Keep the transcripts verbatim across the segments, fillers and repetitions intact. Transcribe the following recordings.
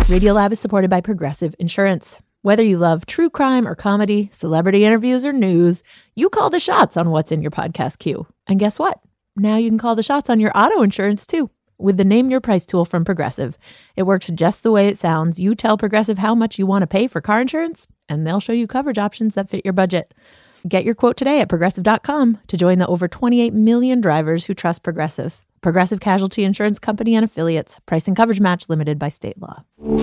Radiolab is supported by Progressive Insurance. Whether you love true crime or comedy, celebrity interviews or news, you call the shots on what's in your podcast queue. And guess what? Now you can call the shots on your auto insurance too with the Name Your Price tool from Progressive. It works just the way it sounds. You tell Progressive how much you want to pay for car insurance, and they'll show you coverage options that fit your budget. Get your quote today at progressive dot com to join the over twenty-eight million drivers who trust Progressive. Progressive Casualty Insurance Company and Affiliates. Price and coverage match limited by state law.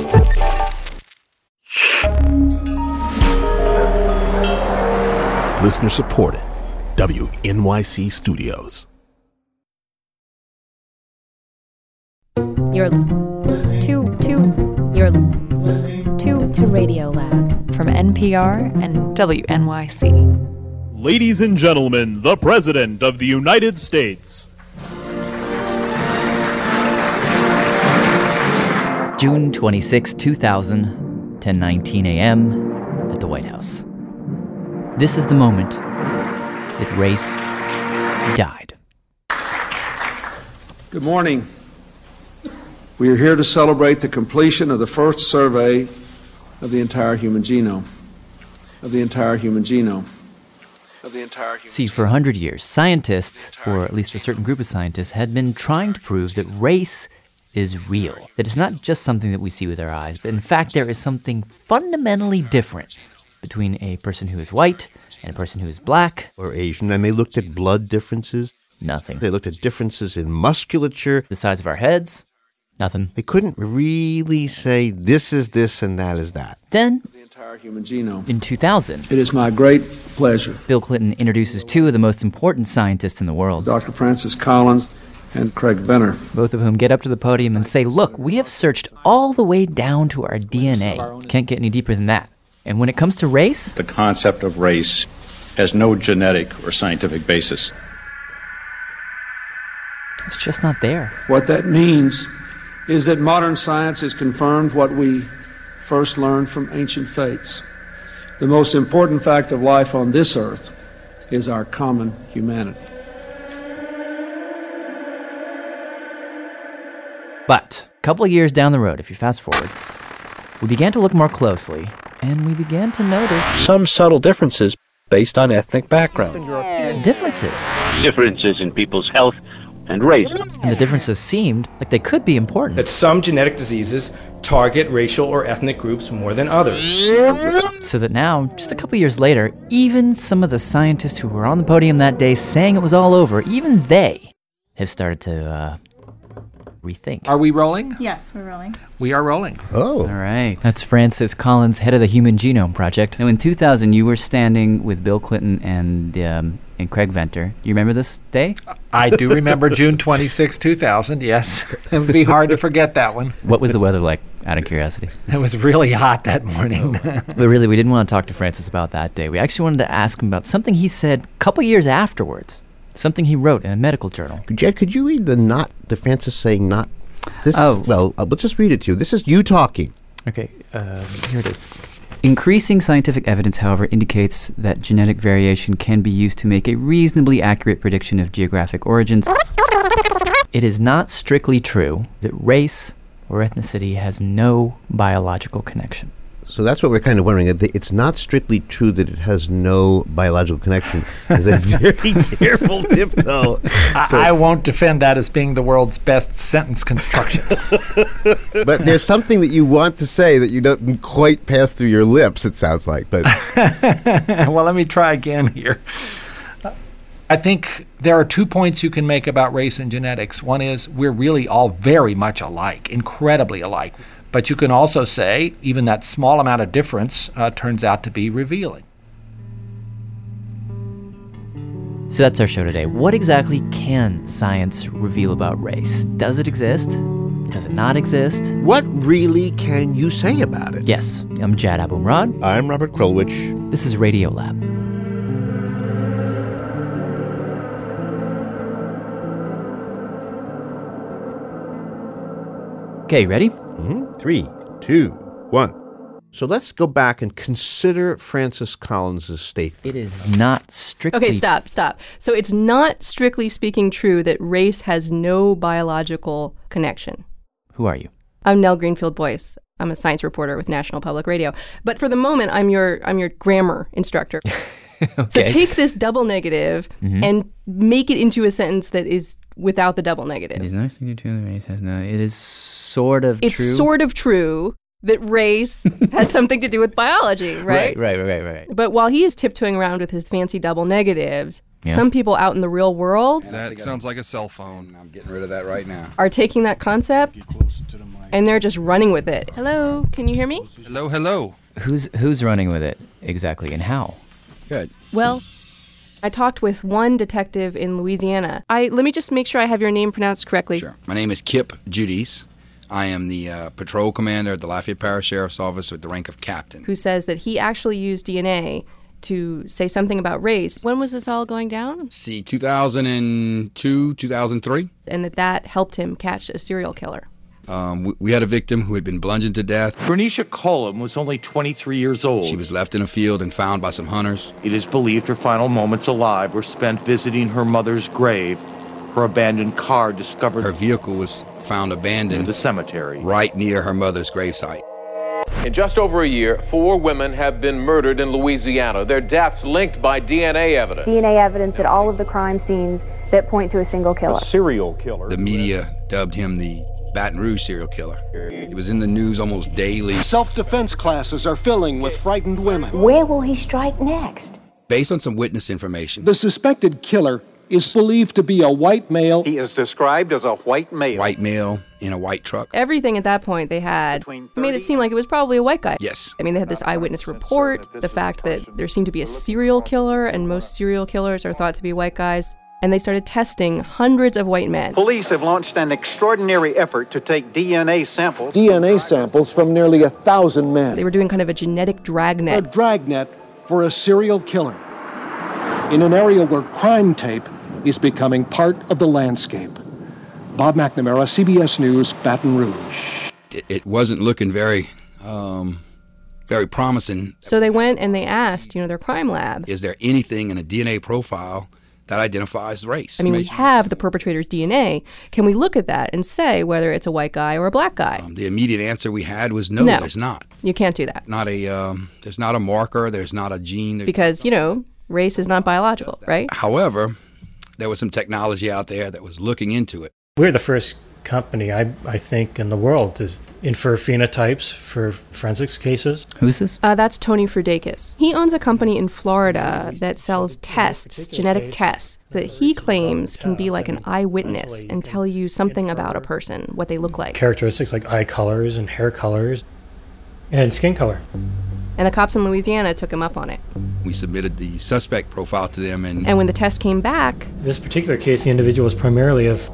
Listener supported. W N Y C Studios. You're listening to, to, you're listening to, to Radiolab from N P R and W N Y C. Ladies and gentlemen, the President of the United States. June twenty-sixth, two thousand, ten nineteen a.m. at the White House. This is the moment that race died. Good morning. We are here to celebrate the completion of the first survey of the entire human genome. Of the entire human genome. Of the entire human See, for a hundred years, scientists, or at least a certain group of scientists, had been trying to prove that race is real. That it's not just something that we see with our eyes, but in fact there is something fundamentally different between a person who is white and a person who is black. Or Asian, and they looked at blood differences. Nothing. They looked at differences in musculature. The size of our heads. Nothing. They couldn't really say this is this and that is that. Then, the entire human genome. In two thousand, it is my great pleasure. Bill Clinton introduces two of the most important scientists in the world. Doctor Francis Collins and Craig Venter. Both of whom get up to the podium and say, look, we have searched all the way down to our D N A. Can't get any deeper than that. And when it comes to race, the concept of race has no genetic or scientific basis. It's just not there. What that means is that modern science has confirmed what we first learned from ancient faiths. The most important fact of life on this earth is our common humanity. But a couple of years down the road, if you fast forward, we began to look more closely, and we began to notice some subtle differences based on ethnic background. Differences. Differences in people's health and race. And the differences seemed like they could be important. That some genetic diseases target racial or ethnic groups more than others. So that now, just a couple years later, even some of the scientists who were on the podium that day saying it was all over, even they have started to uh, rethink. Are we rolling? Yes, we're rolling. We are rolling. Oh. All right. That's Francis Collins, head of the Human Genome Project. Now, in two thousand, you were standing with Bill Clinton and um, and Craig Venter. You remember this day? I do remember June twenty-sixth, two thousand, yes. It would be hard to forget that one. What was the weather like, out of curiosity? It was really hot that morning. But really, we didn't want to talk to Francis about that day. We actually wanted to ask him about something he said a couple years afterwards. Something he wrote in a medical journal. Jed, could you read the not, the Francis saying not? This, oh. Well, uh, let's just read it to you. This is you talking. Okay, uh, here it is. Increasing scientific evidence, however, indicates that genetic variation can be used to make a reasonably accurate prediction of geographic origins. It is not strictly true that race or ethnicity has no biological connection. So that's what we're kind of wondering. It's not strictly true that it has no biological connection. It's a very careful tiptoe. I, so, I won't defend that as being the world's best sentence construction. But there's something that you want to say that you don't quite pass through your lips, it sounds like. But well, let me try again here. I think there are two points you can make about race and genetics. One is we're really all very much alike, incredibly alike. But you can also say even that small amount of difference uh, turns out to be revealing. So that's our show today. What exactly can science reveal about race? Does it exist? Does it not exist? What really can you say about it? Yes, I'm Jad Abumrad. I'm Robert Krulwich. This is Radiolab. Okay, ready? Mm-hmm. Three, two, one. So let's go back and consider Francis Collins' statement. It is not strictly... Okay, stop, stop. So it's not strictly speaking true that race has no biological connection. Who are you? I'm Nell Greenfield Boyce. I'm a science reporter with National Public Radio. But for the moment, I'm your I'm your grammar instructor. Okay. So take this double negative Mhm. and make it into a sentence that is without the double It negative. is not true. The race has no. It is sort of It's true. sort of true that race has something to do with biology, right? Right, right, right, right. But while he is tiptoeing around with his fancy double negatives, Yeah. some people out in the real world That sounds like a cell phone. I'm getting rid of that right now. are taking that concept and they're just running with it. Hello, can you hear me? Hello, hello. Who's who's running with it exactly, and how? Good. Well, I talked with one detective in Louisiana. I let me just make sure I have your name pronounced correctly. Sure. My name is Kip Judice. I am the uh, patrol commander at the Lafayette Parish Sheriff's Office with the rank of captain. Who says that he actually used D N A to say something about race. When was this all going down? See, two thousand two, two thousand three. And that that helped him catch a serial killer. Um, we, we had a victim who had been bludgeoned to death. Bernicia Cullum was only twenty-three years old. She was left in a field and found by some hunters. It is believed her final moments alive were spent visiting her mother's grave. Her abandoned car discovered... Her vehicle was found abandoned in the cemetery, right near her mother's gravesite. In just over a year, four women have been murdered in Louisiana. Their deaths linked by D N A evidence. D N A evidence at all of the crime scenes that point to a single killer. A serial killer. The media dubbed him the Baton Rouge serial killer. It was in the news almost daily. Self-defense classes are filling with frightened women. Where will he strike next? Based on some witness information, The suspected killer is believed to be a white male. He is described as a white male. white male in a white truck. Everything at that point they had made it seem like it was probably a white guy. Yes. I mean, they had this eyewitness report, the fact that there seemed to be a serial killer, and most serial killers are thought to be white guys. And they started testing hundreds of white men. Police have launched an extraordinary effort to take D N A samples. D N A samples from nearly a thousand men. They were doing kind of a genetic dragnet. A dragnet for a serial killer. In an area where crime tape is becoming part of the landscape. Bob McNamara, C B S News, Baton Rouge. It, it wasn't looking very, um, very promising. So they went and they asked, you know, their crime lab. Is there anything in a D N A profile that identifies race? I mean, we have the perpetrator's D N A. Can we look at that and say whether it's a white guy or a black guy? Um, the immediate answer we had was no, No. there's not. You can't do that. Not a, um, there's not a marker, there's not a gene. There's- Because, you know, race is not biological, right? However, there was some technology out there that was looking into it. We're the first company, I, I think, in the world to infer phenotypes for forensics cases. Who's this? Uh, that's Tony Frudakis. He owns a company in Florida that sells tests, genetic tests, that he claims can be like an eyewitness and tell you something about a person, what they look like. Characteristics like eye colors and hair colors and skin color. And the cops in Louisiana took him up on it. We submitted the suspect profile to them, and And when the test came back, This particular case, the individual was primarily of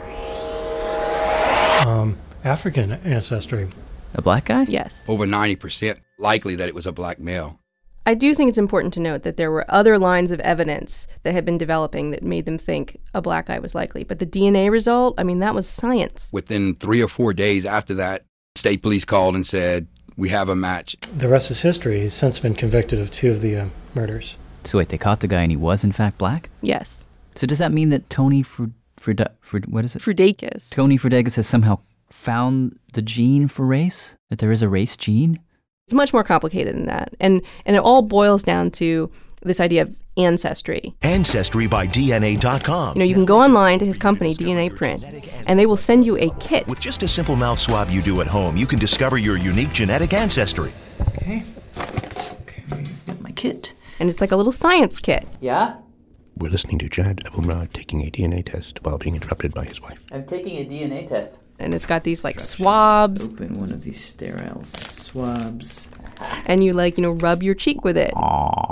um, African ancestry. A black guy? Yes. over ninety percent likely that it was a black male. I do think it's important to note that there were other lines of evidence that had been developing that made them think a black guy was likely. But the D N A result, I mean, that was science. Within three or four days after that, state police called and said, we have a match. The rest is history. He's since been convicted of two of the uh, murders. So wait, they caught the guy and he was in fact black? Yes. So does that mean that Tony Frud, Frud, Frud what is it? Frudakis. Tony Frudakis has somehow found the gene for race? That there is a race gene? It's much more complicated than that. And and it all boils down to this idea of ancestry. Ancestry by D N A dot com. You know, you can go online to his company, D N A Print, and they will send you a kit. With just a simple mouth swab you do at home, you can discover your unique genetic ancestry. Okay. Okay, get my kit. And it's like a little science kit. Yeah? We're listening to Jad Abumrad taking a D N A test while being interrupted by his wife. I'm taking a D N A test. And it's got these like swabs. Open one of these sterile swabs. And you like, you know, rub your cheek with it.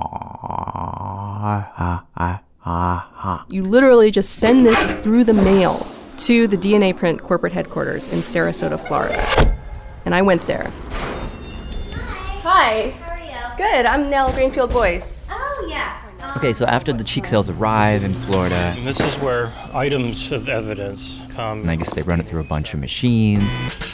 You literally just send this through the mail to the D N A Print corporate headquarters in Sarasota, Florida. And I went there. Hi. How are you? Good. I'm Nell Greenfield Boyce. Oh, yeah. Okay, so after the cheek cells arrive in Florida, And this is where items of evidence come. and I guess they run it through a bunch of machines.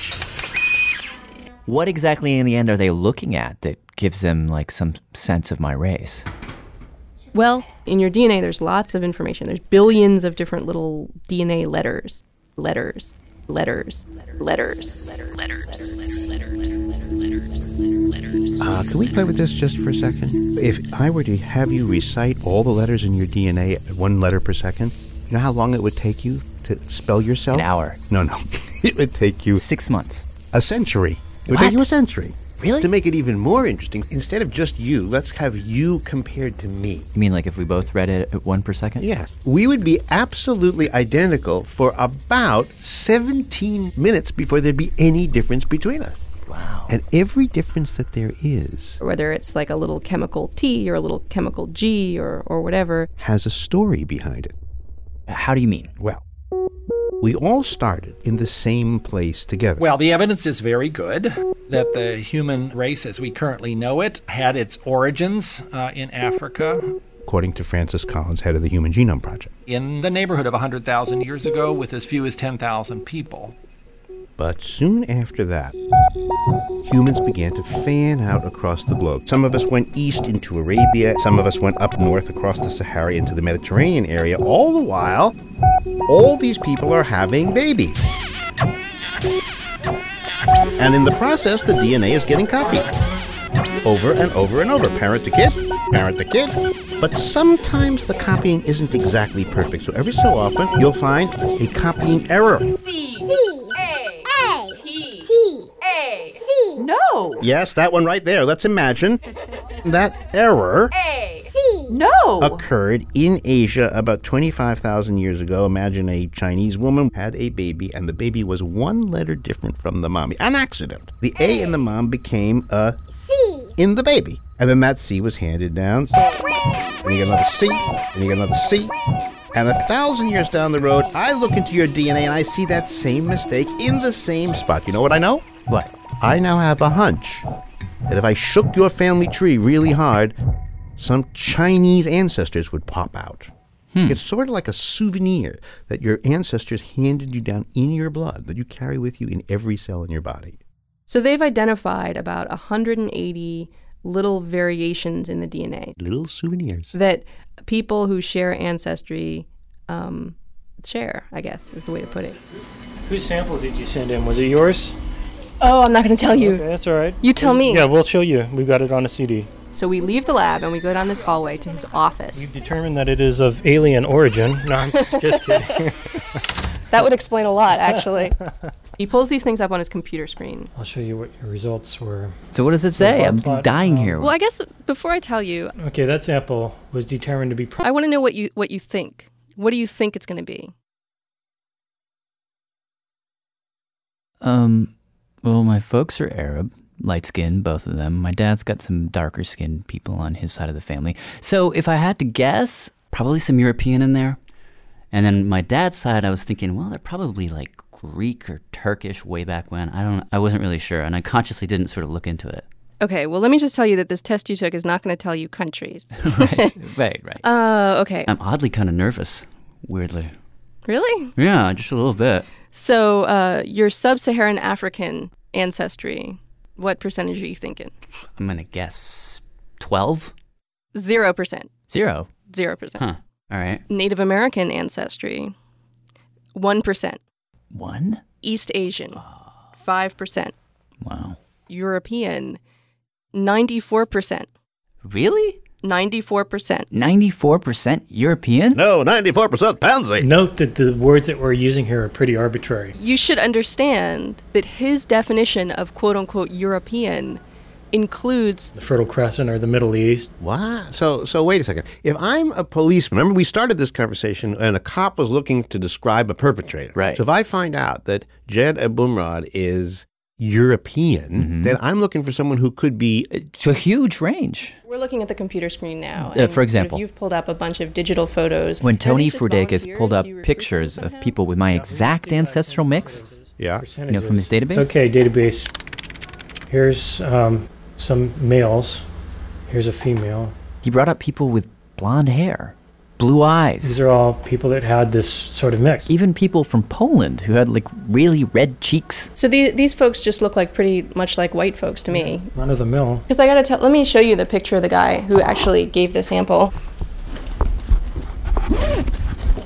What exactly in the end are they looking at that gives them like some sense of my race? Well, in your D N A, there's lots of information. There's billions of different little D N A letters. Letters. Letters. Letters. Letters. Letters. Uh, can we play with this just for a second? If I were to have you recite all the letters in your D N A at one letter per second, you know how long it would take you to spell yourself? An hour. No, no. It would take you... Six months. A century. It would What? take you a century. Really? To make it even more interesting, instead of just you, let's have you compared to me. You mean like if we both read it at one per second? Yes. We would be absolutely identical for about seventeen minutes before there'd be any difference between us. Wow. And every difference that there is... Whether it's like a little chemical T or a little chemical G or, or whatever... has a story behind it. How do you mean? Well, we all started in the same place together. Well, the evidence is very good that the human race as we currently know it had its origins uh, in Africa. According to Francis Collins, head of the Human Genome Project. In the neighborhood of one hundred thousand years ago with as few as ten thousand people. But soon after that, humans began to fan out across the globe. Some of us went east into Arabia. Some of us went up north across the Sahara into the Mediterranean area. All the while, all these people are having babies. And in the process, the D N A is getting copied. Over and over and over. Parent to kid, parent to kid. But sometimes the copying isn't exactly perfect. So every so often, you'll find a copying error. No. Yes, that one right there. Let's imagine that error A. C. No. occurred in Asia about twenty-five thousand years ago. Imagine a Chinese woman had a baby, and the baby was one letter different from the mommy. An accident. The A, A in the mom became a C in the baby. And then that C was handed down. And you get another C, and you get another C. And a thousand years down the road, I look into your D N A and I see that same mistake in the same spot. You know what I know? What? I now have a hunch that if I shook your family tree really hard, some Chinese ancestors would pop out. Hmm. It's sort of like a souvenir that your ancestors handed you down in your blood, that you carry with you in every cell in your body. So they've identified about one hundred eighty little variations in the D N A. Little souvenirs. That people who share ancestry um, share, I guess, is the way to put it. Whose sample did you send in? Was it yours? Oh, I'm not going to tell you. Okay, that's all right. You tell me. Yeah, we'll show you. We've got it on a C D. So we leave the lab and we go down this hallway to his office. We've determined that it is of alien origin. No, I'm just, just kidding. That would explain a lot, actually. He pulls these things up on his computer screen. I'll show you what your results were. So what does it say? I'm plot, dying um, here. Well, I guess before I tell you... Okay, that sample was determined to be... Pro- I want to know what you what you think. What do you think it's going to be? Um... Well, my folks are Arab, light-skinned, both of them. My dad's got some darker-skinned people on his side of the family. So if I had to guess, probably some European in there. And then my dad's side, I was thinking, well, they're probably like Greek or Turkish way back when. I don't. I wasn't really sure, and I consciously didn't sort of look into it. Okay, well, let me just tell you that this test you took is not going to tell you countries. right, right, right. Uh, okay. I'm oddly kind of nervous, weirdly. Really? Yeah, just a little bit. So uh, your sub-Saharan African ancestry, what percentage are you thinking? I'm going to guess twelve? Zero percent. Zero? Zero percent. Huh. All right. Native American ancestry, one percent. One? East Asian, five percent. Wow. European, ninety-four percent. Really? ninety-four percent. ninety-four percent European? No, ninety-four percent pansy. Note that the words that we're using here are pretty arbitrary. You should understand that his definition of quote-unquote European includes the Fertile Crescent or the Middle East. Wow. So so wait a second. If I'm a policeman, remember we started this conversation and a cop was looking to describe a perpetrator. Right. So if I find out that Jed Abumrad is European, mm-hmm. then I'm looking for someone who could be... It's a huge range. We're looking at the computer screen now. Uh, for example. Sort of you've pulled up a bunch of digital photos. When Tony Frudakis pulled up pictures of people with my exact ancestral mix, yeah, you know, from his database. Okay, database. Here's um, some males. Here's a female. He brought up people with blonde hair, blue eyes. These are all people that had this sort of mix. Even people from Poland who had like really red cheeks. So the, these folks just look like pretty much like white folks to me. Run of the mill. Because I gotta tell, let me show you the picture of the guy who actually gave the sample.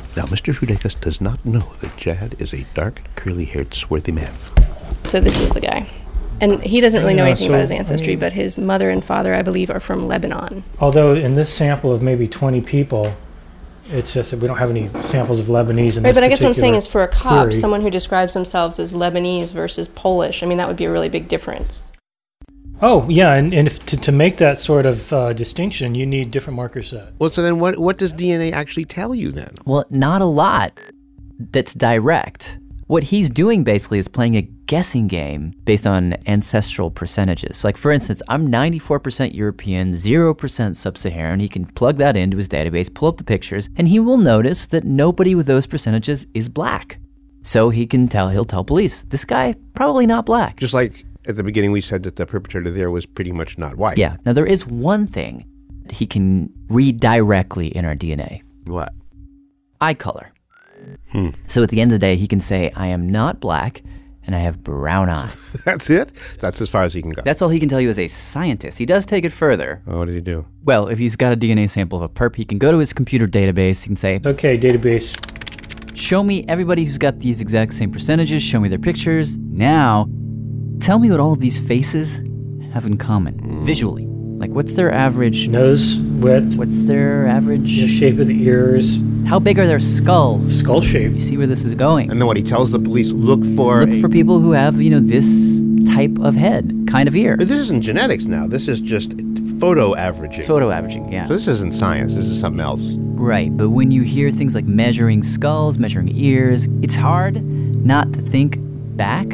Now, Mister Fudekas does not know that Jad is a dark, curly-haired, swarthy man. So this is the guy. And he doesn't really know Yeah, anything so, about his ancestry, I mean, but his mother and father, I believe, are from Lebanon. Although in this sample of maybe twenty people, it's just that we don't have any samples of Lebanese in Right, this but I guess what I'm saying particular is for a cop, query. someone who describes themselves as Lebanese versus Polish, I mean, that would be a really big difference. Oh, yeah, and, and if, to, to make that sort of uh, distinction, you need different marker sets. Well, so then what, what does D N A actually tell you then? Well, not a lot that's direct. What he's doing basically is playing a guessing game based on ancestral percentages. Like, for instance, I'm ninety-four percent European, zero percent sub-Saharan. He can plug that into his database, pull up the pictures, and he will notice that nobody with those percentages is black. So he can tell, he'll tell police, this guy, probably not black. Just like at the beginning we said that the perpetrator there was pretty much not white. Yeah. Now, there is one thing that he can read directly in our D N A. What? Eye color. Hmm. So at the end of the day, he can say, I am not black, and I have brown eyes. That's it? That's as far as he can go. That's all he can tell you as a scientist. He does take it further. Oh, what did he do? Well, if he's got a D N A sample of a perp, he can go to his computer database. He can say, okay, database, show me everybody who's got these exact same percentages. Show me their pictures. Now, tell me what all of these faces have in common, mm. visually. Like, what's their average nose width? What's their average the shape of the ears? How big are their skulls? Skull shape. You see where this is going. And then what he tells the police, look for Look a, for people who have, you know, this type of head, kind of ear. But this isn't genetics now. This is just photo averaging. Photo averaging, yeah. So this isn't science. This is something else. Right, but when you hear things like measuring skulls, measuring ears, it's hard not to think back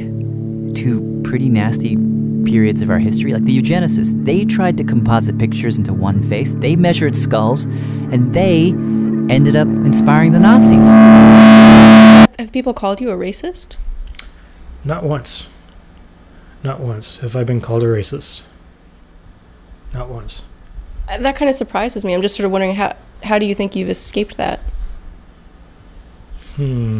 to pretty nasty periods of our history. Like the eugenicists, they tried to composite pictures into one face. They measured skulls, and they ended up inspiring the Nazis. Have people called you a racist? Not once. Not once have I been called a racist. Not once. Uh, That kind of surprises me. I'm just sort of wondering how how do you think you've escaped that? Hmm.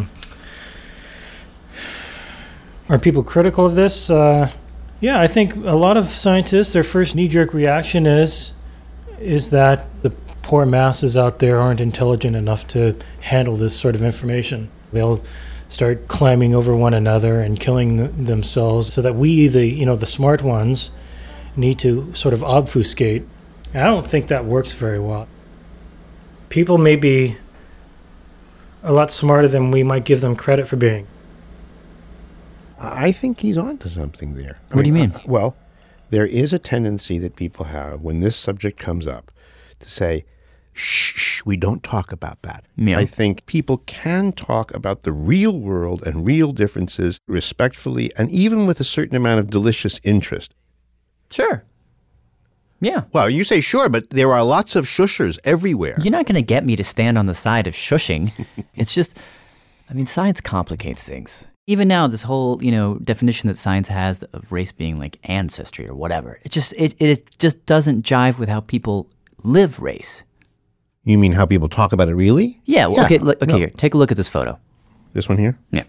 Are people critical of this? Uh, yeah, I think a lot of scientists, their first knee-jerk reaction is is that the poor masses out there aren't intelligent enough to handle this sort of information. They'll start climbing over one another and killing th- themselves so that we, the you know the smart ones, need to sort of obfuscate. And I don't think that works very well. People may be a lot smarter than we might give them credit for being. I think he's on to something there. I What do you mean? Uh, well, there is a tendency that people have when this subject comes up to say, shh, shh, we don't talk about that. Yeah. I think people can talk about the real world and real differences respectfully and even with a certain amount of delicious interest. Sure. Yeah. Well, you say sure, but there are lots of shushers everywhere. You're not going to get me to stand on the side of shushing. It's just, I mean, science complicates things. Even now, this whole, you know, definition that science has of race being like ancestry or whatever, it just it, it just doesn't jive with how people live race. You mean how people talk about it really? Yeah, well, Yeah. okay, look, okay, No. here, take a look at this photo. This one here? Yeah.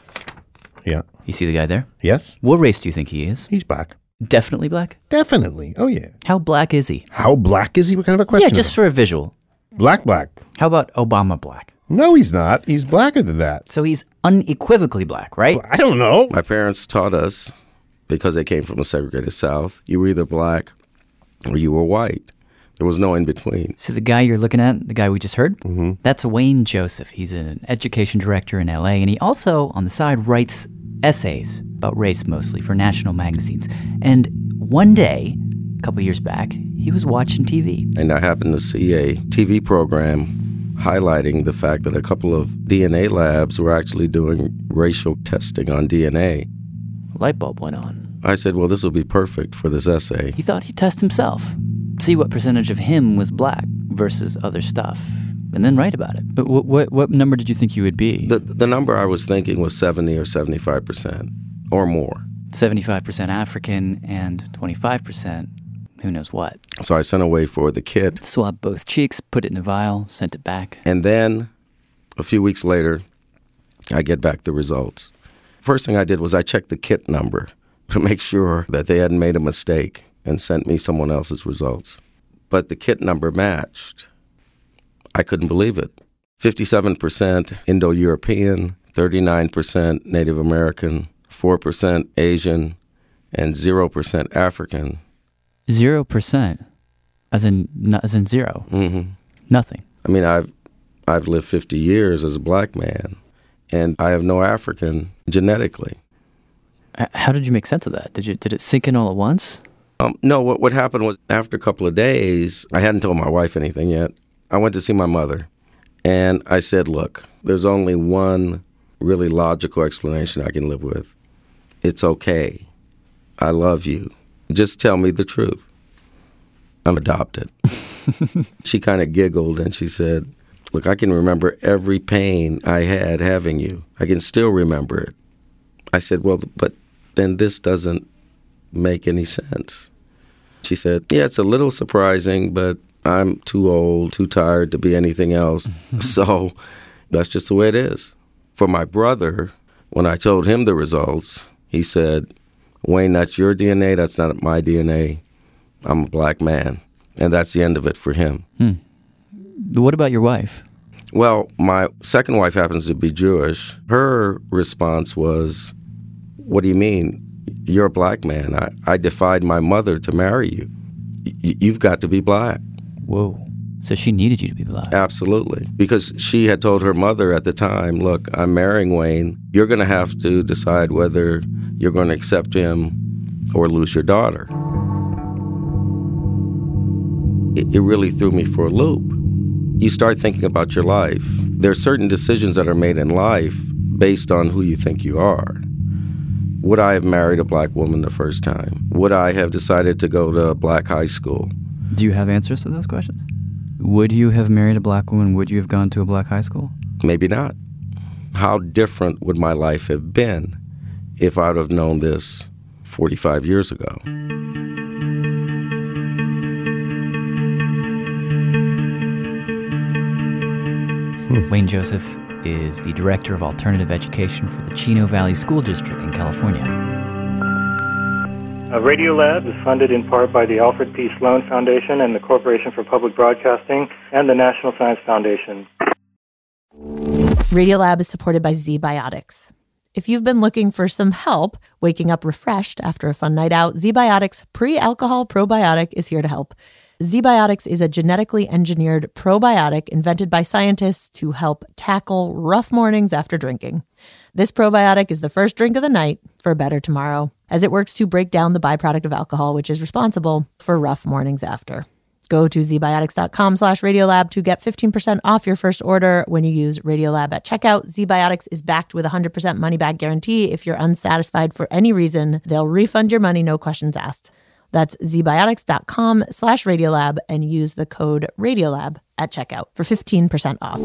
Yeah. You see the guy there? Yes. What race do you think he is? He's black. Definitely black? Definitely. Oh, yeah. How black is he? How black is he? What kind of a question? Yeah, just for a visual. Black, black. How about Obama black? No, he's not. He's blacker than that. So he's unequivocally black, right? I don't know. My parents taught us, because they came from a segregated South, you were either black or you were white. There was no in between. So the guy you're looking at, the guy we just heard, mm-hmm. that's Wayne Joseph. He's an education director in L A, and he also, on the side, writes essays about race mostly for national magazines. And one day, a couple years back, he was watching T V. And I happened to see a T V program highlighting the fact that a couple of D N A labs were actually doing racial testing on D N A. Light bulb went on. I said, well, this will be perfect for this essay. He thought he'd test himself, see what percentage of him was black versus other stuff, and then write about it. But what, what, what number did you think you would be? The, the number I was thinking was seventy or seventy-five percent or more. seventy-five percent African and twenty-five percent who knows what. So I sent away for the kit. Swabbed both cheeks, put it in a vial, sent it back. And then a few weeks later, I get back the results. First thing I did was I checked the kit number to make sure that they hadn't made a mistake and sent me someone else's results. But the kit number matched. I couldn't believe it. fifty-seven percent Indo-European, thirty-nine percent Native American, four percent Asian, and zero percent African. Zero percent, as in as in zero. Mm-hmm. Nothing. I mean, I've I've lived fifty years as a black man, and I have no African genetically. How did you make sense of that? Did you did it sink in all at once? Um, no, what what happened was after a couple of days, I hadn't told my wife anything yet. I went to see my mother, and I said, "Look, there's only one really logical explanation I can live with. It's okay. I love you. Just tell me the truth. I'm adopted." She kind of giggled and she said, "Look, I can remember every pain I had having you. I can still remember it." I said, "Well, but then this doesn't make any sense." She said, "Yeah, it's a little surprising, but I'm too old, too tired to be anything else. So that's just the way it is." For my brother, when I told him the results, he said, "Wayne, that's your D N A. That's not my D N A. I'm a black man." And that's the end of it for him. Hmm. What about your wife? Well, my second wife happens to be Jewish. Her response was, "What do you mean? You're a black man. I, I defied my mother to marry you. Y- you've got to be black." Whoa. So she needed you to be black. Absolutely. Because she had told her mother at the time, "Look, I'm marrying Wayne. You're going to have to decide whether you're going to accept him or lose your daughter." It, it really threw me for a loop. You start thinking about your life. There are certain decisions that are made in life based on who you think you are. Would I have married a black woman the first time? Would I have decided to go to a black high school? Do you have answers to those questions? Would you have married a black woman? Would you have gone to a black high school? Maybe not. How different would my life have been if I would have known this forty-five years ago? Hmm. Wayne Joseph is the Director of Alternative Education for the Chino Valley School District in California. Uh, Radiolab is funded in part by the Alfred P. Sloan Foundation and the Corporation for Public Broadcasting and the National Science Foundation. Radiolab is supported by ZBiotics. If you've been looking for some help waking up refreshed after a fun night out, ZBiotics Pre-Alcohol Probiotic is here to help. ZBiotics is a genetically engineered probiotic invented by scientists to help tackle rough mornings after drinking. This probiotic is the first drink of the night for a better tomorrow, as it works to break down the byproduct of alcohol, which is responsible for rough mornings after. Go to zbiotics.com slash Radiolab to get fifteen percent off your first order when you use Radiolab at checkout. ZBiotics is backed with a one hundred percent money-back guarantee. If you're unsatisfied for any reason, they'll refund your money, no questions asked. That's zbiotics.com slash Radiolab and use the code Radiolab at checkout for fifteen percent off.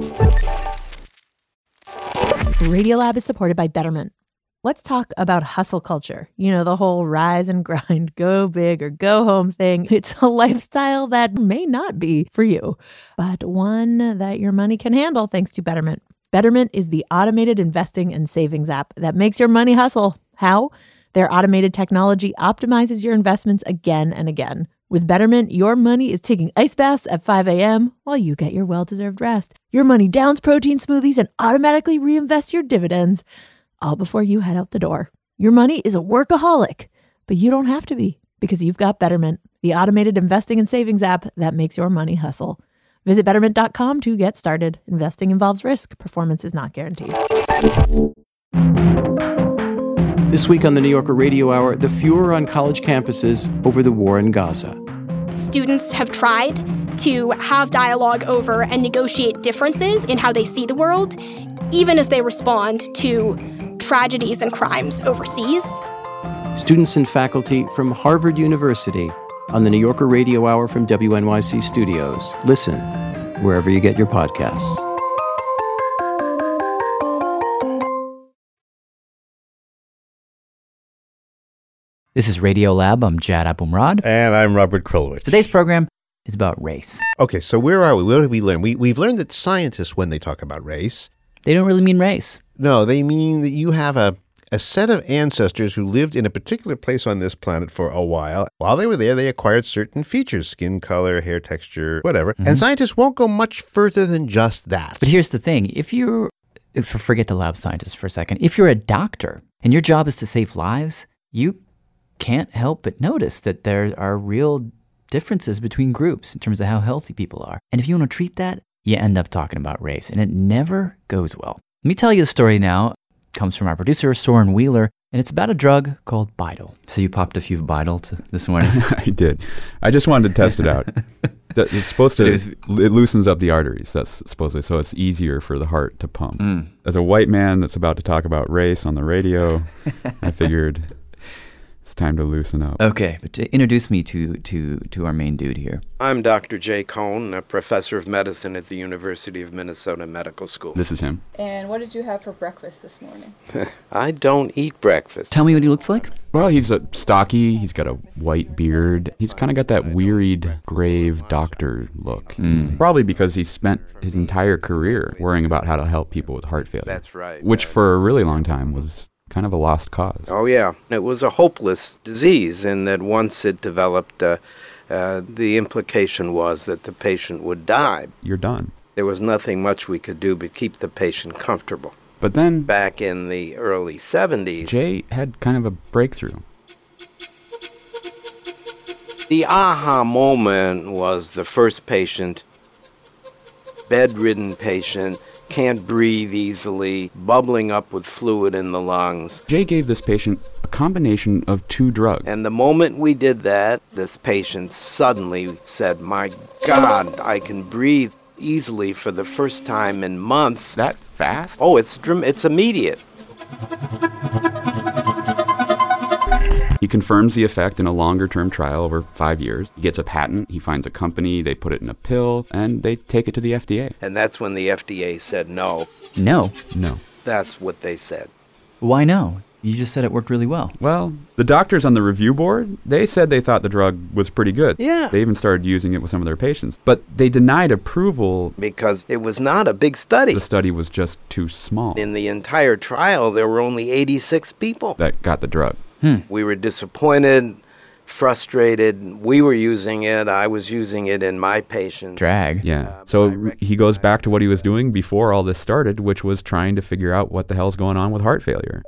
Radiolab is supported by Betterment. Let's talk about hustle culture. You know, the whole rise and grind, go big or go home thing. It's a lifestyle that may not be for you, but one that your money can handle thanks to Betterment. Betterment is the automated investing and savings app that makes your money hustle. How? Their automated technology optimizes your investments again and again. With Betterment, your money is taking ice baths at five a.m. while you get your well-deserved rest. Your money downs protein smoothies and automatically reinvests your dividends, all before you head out the door. Your money is a workaholic, but you don't have to be because you've got Betterment, the automated investing and savings app that makes your money hustle. Visit betterment dot com to get started. Investing involves risk. Performance is not guaranteed. This week on the New Yorker Radio Hour, the furor on college campuses over the war in Gaza. Students have tried to have dialogue over and negotiate differences in how they see the world, even as they respond to tragedies and crimes overseas. Students and faculty from Harvard University on the New Yorker Radio Hour from W N Y C Studios. Listen wherever you get your podcasts. This is Radiolab. I'm Jad Abumrad. And I'm Robert Krulwich. Today's program is about race. Okay, so where are we? What have we learned? We, we've learned that scientists, when they talk about race, they don't really mean race. No, they mean that you have a, a set of ancestors who lived in a particular place on this planet for a while. While they were there, they acquired certain features, skin color, hair texture, whatever. Mm-hmm. And scientists won't go much further than just that. But here's the thing. If you're, if, forget the lab scientist for a second, if you're a doctor and your job is to save lives, you can't help but notice that there are real differences between groups in terms of how healthy people are. And if you want to treat that, you end up talking about race, and it never goes well. Let me tell you a story now. It comes from our producer, Soren Wheeler, and it's about a drug called Bidal. So you popped a few Bidal to this morning? I did. I just wanted to test it out. It's supposed to, it loosens up the arteries, that's supposedly, so it's easier for the heart to pump. Mm. As a white man that's about to talk about race on the radio, I figured it's time to loosen up. Okay, but to introduce me to, to, to our main dude here. I'm Doctor Jay Cohn, a professor of medicine at the University of Minnesota Medical School. This is him. And what did you have for breakfast this morning? I don't eat breakfast. Tell me what he looks like. Well, he's a stocky, he's got a white beard. He's kind of got that wearied, grave doctor look. Mm. Probably because he spent his entire career worrying about how to help people with heart failure. That's right. Which for a really long time was kind of a lost cause. Oh, yeah. It was a hopeless disease in that once it developed, uh, uh, the implication was that the patient would die. You're done. There was nothing much we could do but keep the patient comfortable. But then, back in the early seventies, Jay had kind of a breakthrough. The aha moment was the first patient, bedridden patient, can't breathe easily, bubbling up with fluid in the lungs. Jay gave this patient a combination of two drugs. And the moment we did that, this patient suddenly said, "My God, I can breathe easily for the first time in months." That fast? Oh, it's it's immediate. He confirms the effect in a longer-term trial over five years. He gets a patent, he finds a company, they put it in a pill, and they take it to the F D A. And that's when the F D A said no. No? No. That's what they said. Why no? You just said it worked really well. Well, the doctors on the review board, they said they thought the drug was pretty good. Yeah. They even started using it with some of their patients. But they denied approval because it was not a big study. The study was just too small. In the entire trial, there were only eighty-six people that got the drug. Hmm. We were disappointed, frustrated. We were using it. I was using it in my patients. Drag. Yeah. Uh, so he goes back to what he was doing before all this started, which was trying to figure out what the hell's going on with heart failure.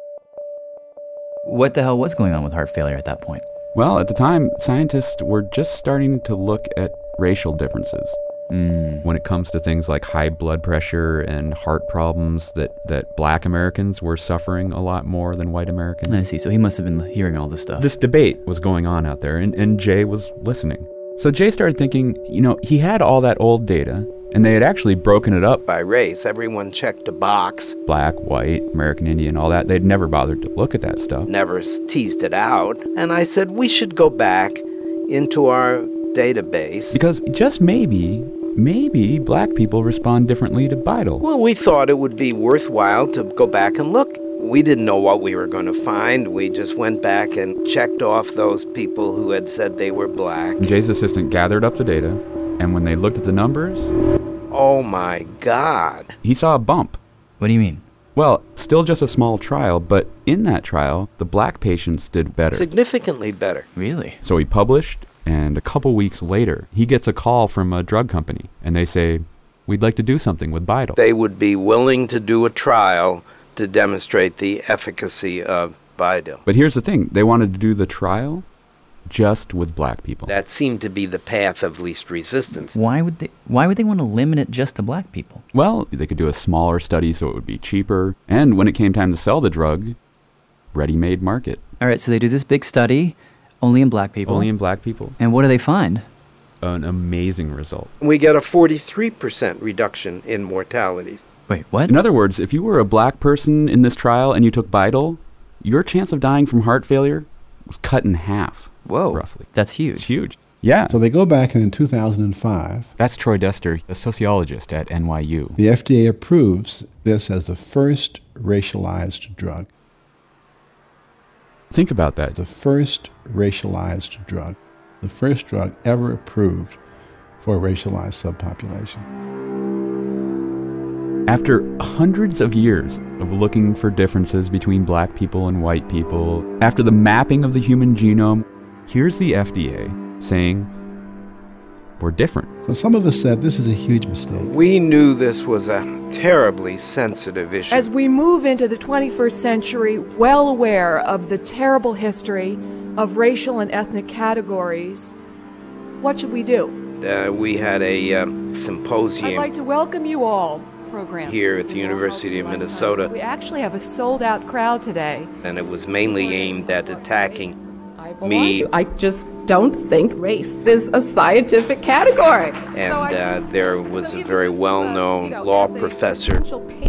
What the hell was going on with heart failure at that point? Well, at the time, scientists were just starting to look at racial differences. Mm. When it comes to things like high blood pressure and heart problems, that, that black Americans were suffering a lot more than white Americans. I see. So he must have been hearing all this stuff. This debate was going on out there, and, and Jay was listening. So Jay started thinking, you know, he had all that old data, and they had actually broken it up by race. Everyone checked a box. Black, white, American Indian, all that. They'd never bothered to look at that stuff. Never teased it out. And I said, we should go back into our database. Because just maybe, maybe black people respond differently to Bidal. Well, we thought it would be worthwhile to go back and look. We didn't know what we were going to find. We just went back and checked off those people who had said they were black. Jay's assistant gathered up the data, and when they looked at the numbers... Oh, my God. He saw a bump. What do you mean? Well, still just a small trial, but in that trial, the black patients did better. Significantly better. Really? So he published, and a couple weeks later, he gets a call from a drug company, and they say, we'd like to do something with Bidal. They would be willing to do a trial to demonstrate the efficacy of Bidal. But here's the thing. They wanted to do the trial just with black people. That seemed to be the path of least resistance. Why would they why would they want to limit it just to black people? Well, they could do a smaller study so it would be cheaper. And when it came time to sell the drug, ready-made market. All right, so they do this big study only in black people. Only in black people. And what do they find? An amazing result. We get a forty-three percent reduction in mortalities. Wait, what? In other words, if you were a black person in this trial and you took Bidal, your chance of dying from heart failure was cut in half. Whoa. Roughly. That's huge. It's huge. Yeah. So they go back, and in two thousand five... That's Troy Dester, a sociologist at N Y U. The F D A approves this as the first racialized drug. Think about that. The first racialized drug. The first drug ever approved for a racialized subpopulation. After hundreds of years of looking for differences between black people and white people, after the mapping of the human genome, here's the F D A saying, we're different. So some of us said this is a huge mistake. We knew this was a terribly sensitive issue. As we move into the twenty-first century, well aware of the terrible history of racial and ethnic categories, what should we do? Uh, we had a um, symposium. I'd like to welcome you all. Program. Here at the University of Minnesota. We actually have a sold-out crowd today. And it was mainly aimed at attacking me. I just don't think race is a scientific category. And so uh, there was a very well-known law professor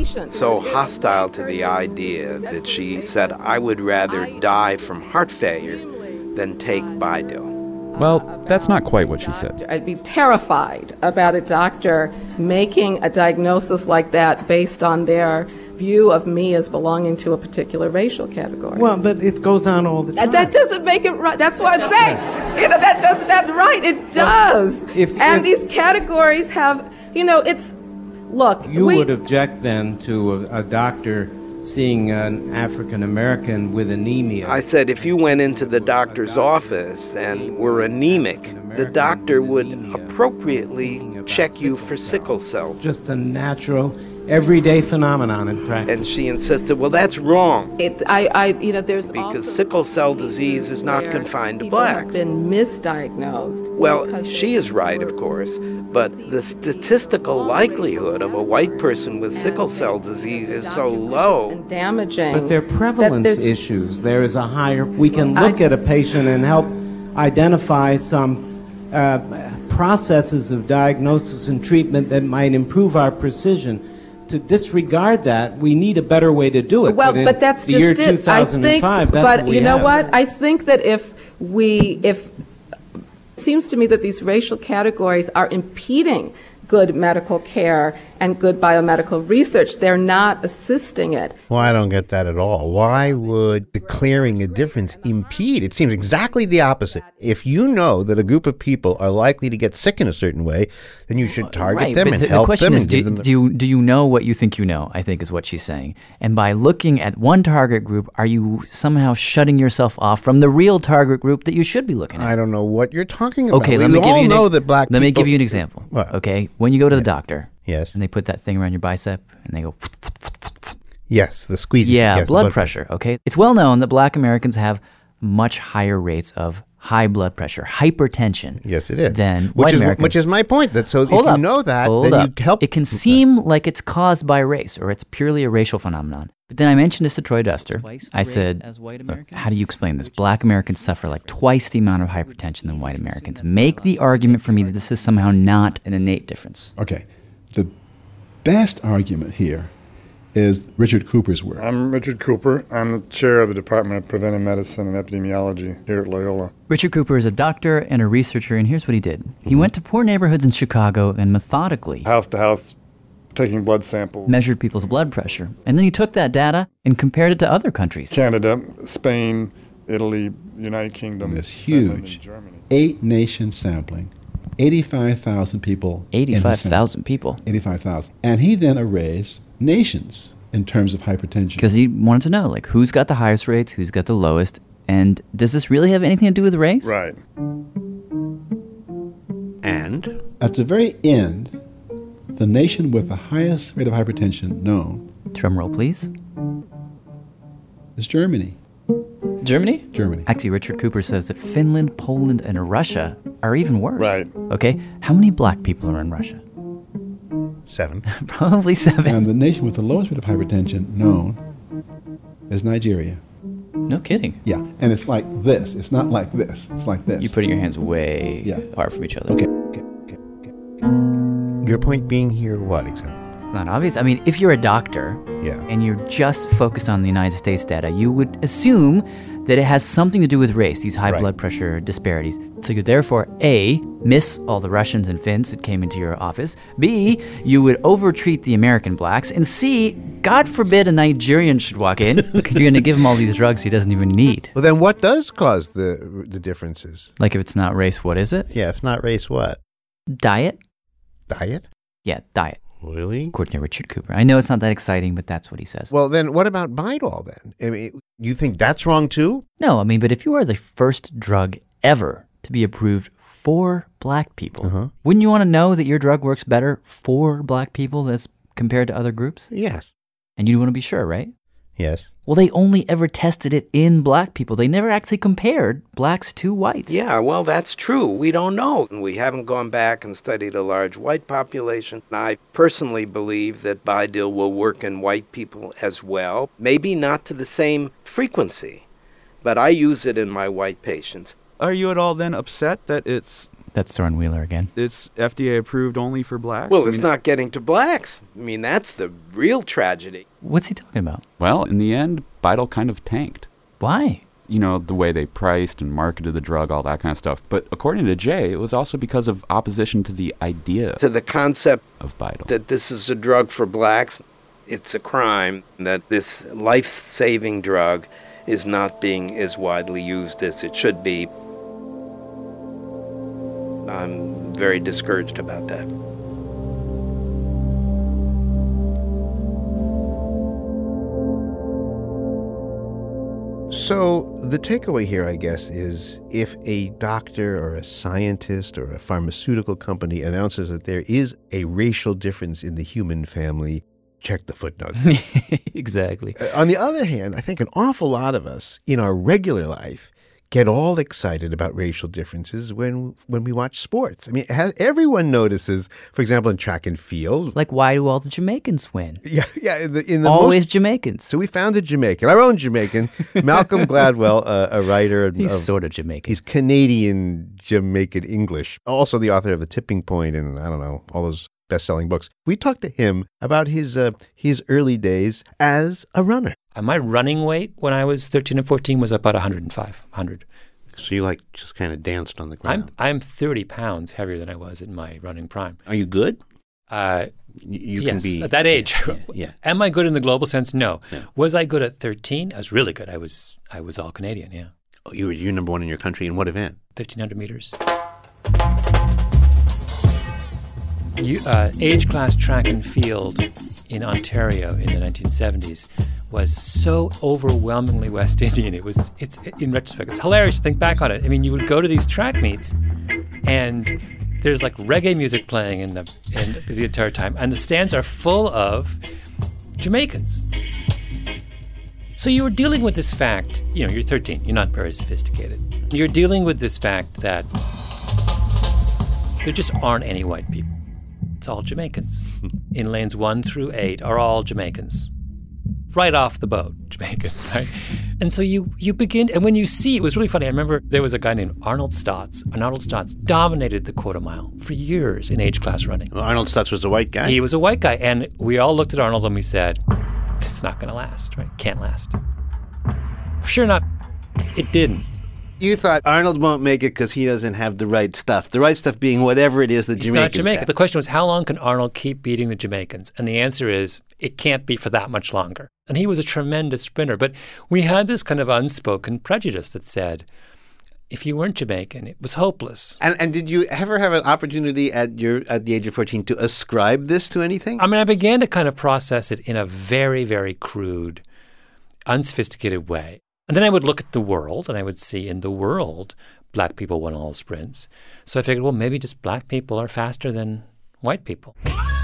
so hostile to the idea that she said, I would rather die from heart failure than take Bidil. Well, that's not quite what she said. I'd be terrified about a doctor making a diagnosis like that based on their view of me as belonging to a particular racial category. Well, but it goes on all the time. That doesn't make it right. That's what I'm saying. You know, that does that right. It does. If, and if, these categories have, you know, it's, look. You we, would object then to a, a doctor seeing an African American with anemia. I said if you went into the doctor's office and were anemic, the doctor would appropriately check you for sickle cell. Just a natural, everyday phenomenon in practice. And she insisted, well, that's wrong. It, I, I, you know, there's because sickle cell disease is not confined to blacks. Have been misdiagnosed. Well, she is right, of course, but the statistical likelihood of a white person with sickle cell disease is so low. And damaging. But they're prevalence issues. There is a higher. We can look I, at a patient and help identify some uh, processes of diagnosis and treatment that might improve our precision. To disregard that, we need a better way to do it. Well, but, but that's the just year it. two thousand five, I think, that's but what we you know have. what? I think that if we, if it seems to me that these racial categories are impeding good medical care and good biomedical research. They're not assisting it. Well, I don't get that at all. Why would declaring a difference impede? It seems exactly the opposite. If you know that a group of people are likely to get sick in a certain way, then you should target right, them but and the, help the question them. is, and do, give them the- do, you, do you know what you think you know, I think is what she's saying. And by looking at one target group, are you somehow shutting yourself off from the real target group that you should be looking at? I don't know what you're talking about. Okay, we let me all give you know an, that black Let people... me give you an example. What? Okay, when you go to the doctor, yes, and they put that thing around your bicep, and they go... Yes, the squeezing. Yeah, yes, blood, blood pressure, okay? It's well known that black Americans have much higher rates of high blood pressure, hypertension. Yes, it is. Than which white is, Americans. Which is my point. That so Hold if up. you know that, Hold then up. you help. It can seem like it's caused by race, or it's purely a racial phenomenon. But then I mentioned this to Troy Duster. I said, "Look, how do you explain this? Black Americans suffer like twice the amount of hypertension than white Americans. Make the argument for me that this is somehow not an innate difference." Okay. The best argument here is Richard Cooper's work. I'm Richard Cooper. I'm the chair of the Department of Preventive Medicine and Epidemiology here at Loyola. Richard Cooper is a doctor and a researcher, and here's what he did. He mm-hmm. went to poor neighborhoods in Chicago and methodically... house to house, taking blood samples. Measured people's blood pressure. And then he took that data and compared it to other countries. Canada, Spain, Italy, United Kingdom. This huge eight-nation sampling. eighty-five thousand people. eighty-five thousand people. eighty-five thousand. And he then arrays nations in terms of hypertension. Because he wanted to know, like, who's got the highest rates, who's got the lowest, and does this really have anything to do with race? Right. And? At the very end, the nation with the highest rate of hypertension known... Drum roll, please. ...is Germany. Germany? Germany. Actually, Richard Cooper says that Finland, Poland, and Russia are even worse. Right. Okay, how many black people are in Russia? Seven. Probably seven. And the nation with the lowest rate of hypertension known is Nigeria. No kidding. Yeah, and it's like this. It's not like this. It's like this. You're putting your hands way yeah. apart from each other. Okay, okay, okay, okay. Your point being here, what exactly? It's not obvious. I mean, if you're a doctor yeah. and you're just focused on the United States data, you would assume that it has something to do with race, these high right. blood pressure disparities. So you therefore, A, miss all the Russians and Finns that came into your office. B, you would overtreat the American blacks. And C, God forbid a Nigerian should walk in because you're going to give him all these drugs he doesn't even need. Well, then what does cause the the differences? Like if it's not race, what is it? Yeah, if not race, what? Diet. Diet? Yeah, diet. Really? According to Richard Cooper. I know it's not that exciting, but that's what he says. Well, then what about Bidol then? I mean, you think that's wrong too? No, I mean, but if you are the first drug ever to be approved for black people, Uh-huh. wouldn't you want to know that your drug works better for black people as compared to other groups? Yes. And you want to be sure, right? Yes. Well, they only ever tested it in black people. They never actually compared blacks to whites. Yeah, well, that's true. We don't know. We haven't gone back and studied a large white population. I personally believe that Bidil will work in white people as well. Maybe not to the same frequency, but I use it in my white patients. Are you at all then upset that it's That's Soren Wheeler again. it's F D A approved only for blacks? Well, I it's mean, not getting to blacks. I mean, that's the real tragedy. What's he talking about? Well, in the end, Bidil kind of tanked. Why? You know, the way they priced and marketed the drug, all that kind of stuff. But according to Jay, it was also because of opposition to the idea To the concept of Bidil. that this is a drug for blacks, it's a crime that this life-saving drug is not being as widely used as it should be. I'm very discouraged about that. So the takeaway here, I guess, is if a doctor or a scientist or a pharmaceutical company announces that there is a racial difference in the human family, check the footnotes. Exactly. Uh, on the other hand, I think an awful lot of us in our regular life get all excited about racial differences when when we watch sports. I mean, has, everyone notices, for example, in track and field. Like, why do all the Jamaicans win? Yeah, yeah. In the, in the Always most, Jamaicans. So we found a Jamaican, our own Jamaican, Malcolm Gladwell, uh, a writer. He's of, sort of Jamaican. He's Canadian Jamaican English. Also the author of The Tipping Point and, I don't know, all those best-selling books. We talked to him about his uh, his early days as a runner. And my running weight when I was thirteen and fourteen was about one hundred five, one hundred. So you like just kind of danced on the ground. I'm I'm thirty pounds heavier than I was in my running prime. Are you good? Uh, you yes, can be at that age. Yeah, yeah. Am I good in the global sense? No. Yeah. Was I good at thirteen? I was really good. I was I was all Canadian. Yeah. Oh, you were you're number one in your country in what event? fifteen hundred meters. You, uh, age class track and field in Ontario in the nineteen seventies was so overwhelmingly West Indian. It was, it's in retrospect, it's hilarious to think back on it. I mean, you would go to these track meets and there's like reggae music playing in the in the entire time, and the stands are full of Jamaicans. So you were dealing with this fact, you know, you're thirteen, you're not very sophisticated. You're dealing with this fact that there just aren't any white people. It's all Jamaicans. In lanes one through eight are all Jamaicans. Right off the boat, Jamaicans, right? And so you you begin, and when you see, it was really funny. I remember there was a guy named Arnold Stotts, and Arnold Stotts dominated the quarter mile for years in age class running. Well, Arnold Stotts was a white guy? He was a white guy, and we all looked at Arnold and we said, this is not going to last, right? Can't last. Sure enough, it didn't. You thought Arnold won't make it because he doesn't have the right stuff. The right stuff being whatever it is that He's Jamaicans not Jamaican. have. The question was, how long can Arnold keep beating the Jamaicans? And the answer is, it can't be for that much longer. And he was a tremendous sprinter. But we had this kind of unspoken prejudice that said, if you weren't Jamaican, it was hopeless. And and did you ever have an opportunity at your at the age of fourteen to ascribe this to anything? I mean, I began to kind of process it in a very, very crude, unsophisticated way. And then I would look at the world, and I would see in the world, black people won all sprints. So I figured, well, maybe just black people are faster than white people.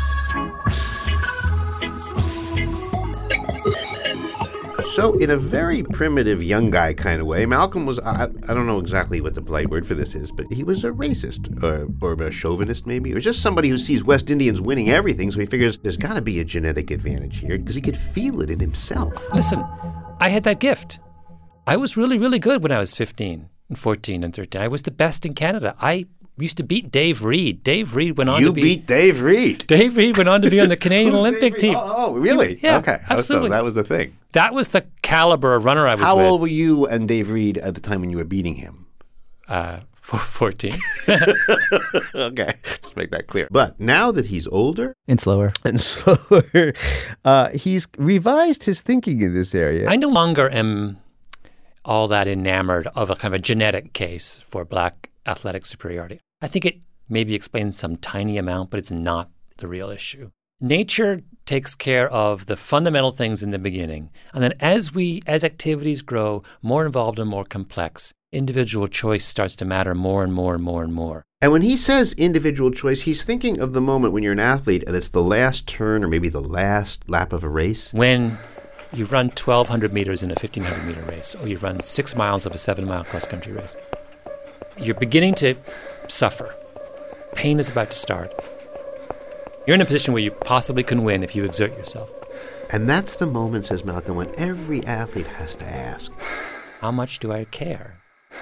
So in a very primitive young guy kind of way, Malcolm was, I, I don't know exactly what the polite word for this is, but he was a racist or, or a chauvinist maybe, or just somebody who sees West Indians winning everything, so he figures there's got to be a genetic advantage here because he could feel it in himself. Listen, I had that gift. I was really, really good when I was fifteen and fourteen and thirteen. I was the best in Canada. I used to beat Dave Reed. Dave Reed went on you to be... You beat Dave Reed? Dave Reed went on to be on the Canadian Olympic team. Oh, oh, really? Yeah, okay. absolutely. So that was the thing. That was the caliber of runner I was How with. How old were you and Dave Reed at the time when you were beating him? Uh, fourteen. Okay, just make that clear. But now that he's older... And slower. And slower, uh, he's revised his thinking in this area. I no longer am all that enamored of a kind of a genetic case for black athletic superiority. I think it maybe explains some tiny amount, but it's not the real issue. nature takes care of the fundamental things in the beginning. And then as we, as activities grow more involved and more complex, individual choice starts to matter more and more and more and more. And when he says individual choice, he's thinking of the moment when you're an athlete and it's the last turn or maybe the last lap of a race. When you run twelve hundred meters in a fifteen hundred meter race, or you run six miles of a seven mile cross country race, you're beginning to suffer. Pain is about to start. You're in a position where you possibly can win if you exert yourself. And that's the moment, says Malcolm, when every athlete has to ask, how much do I care?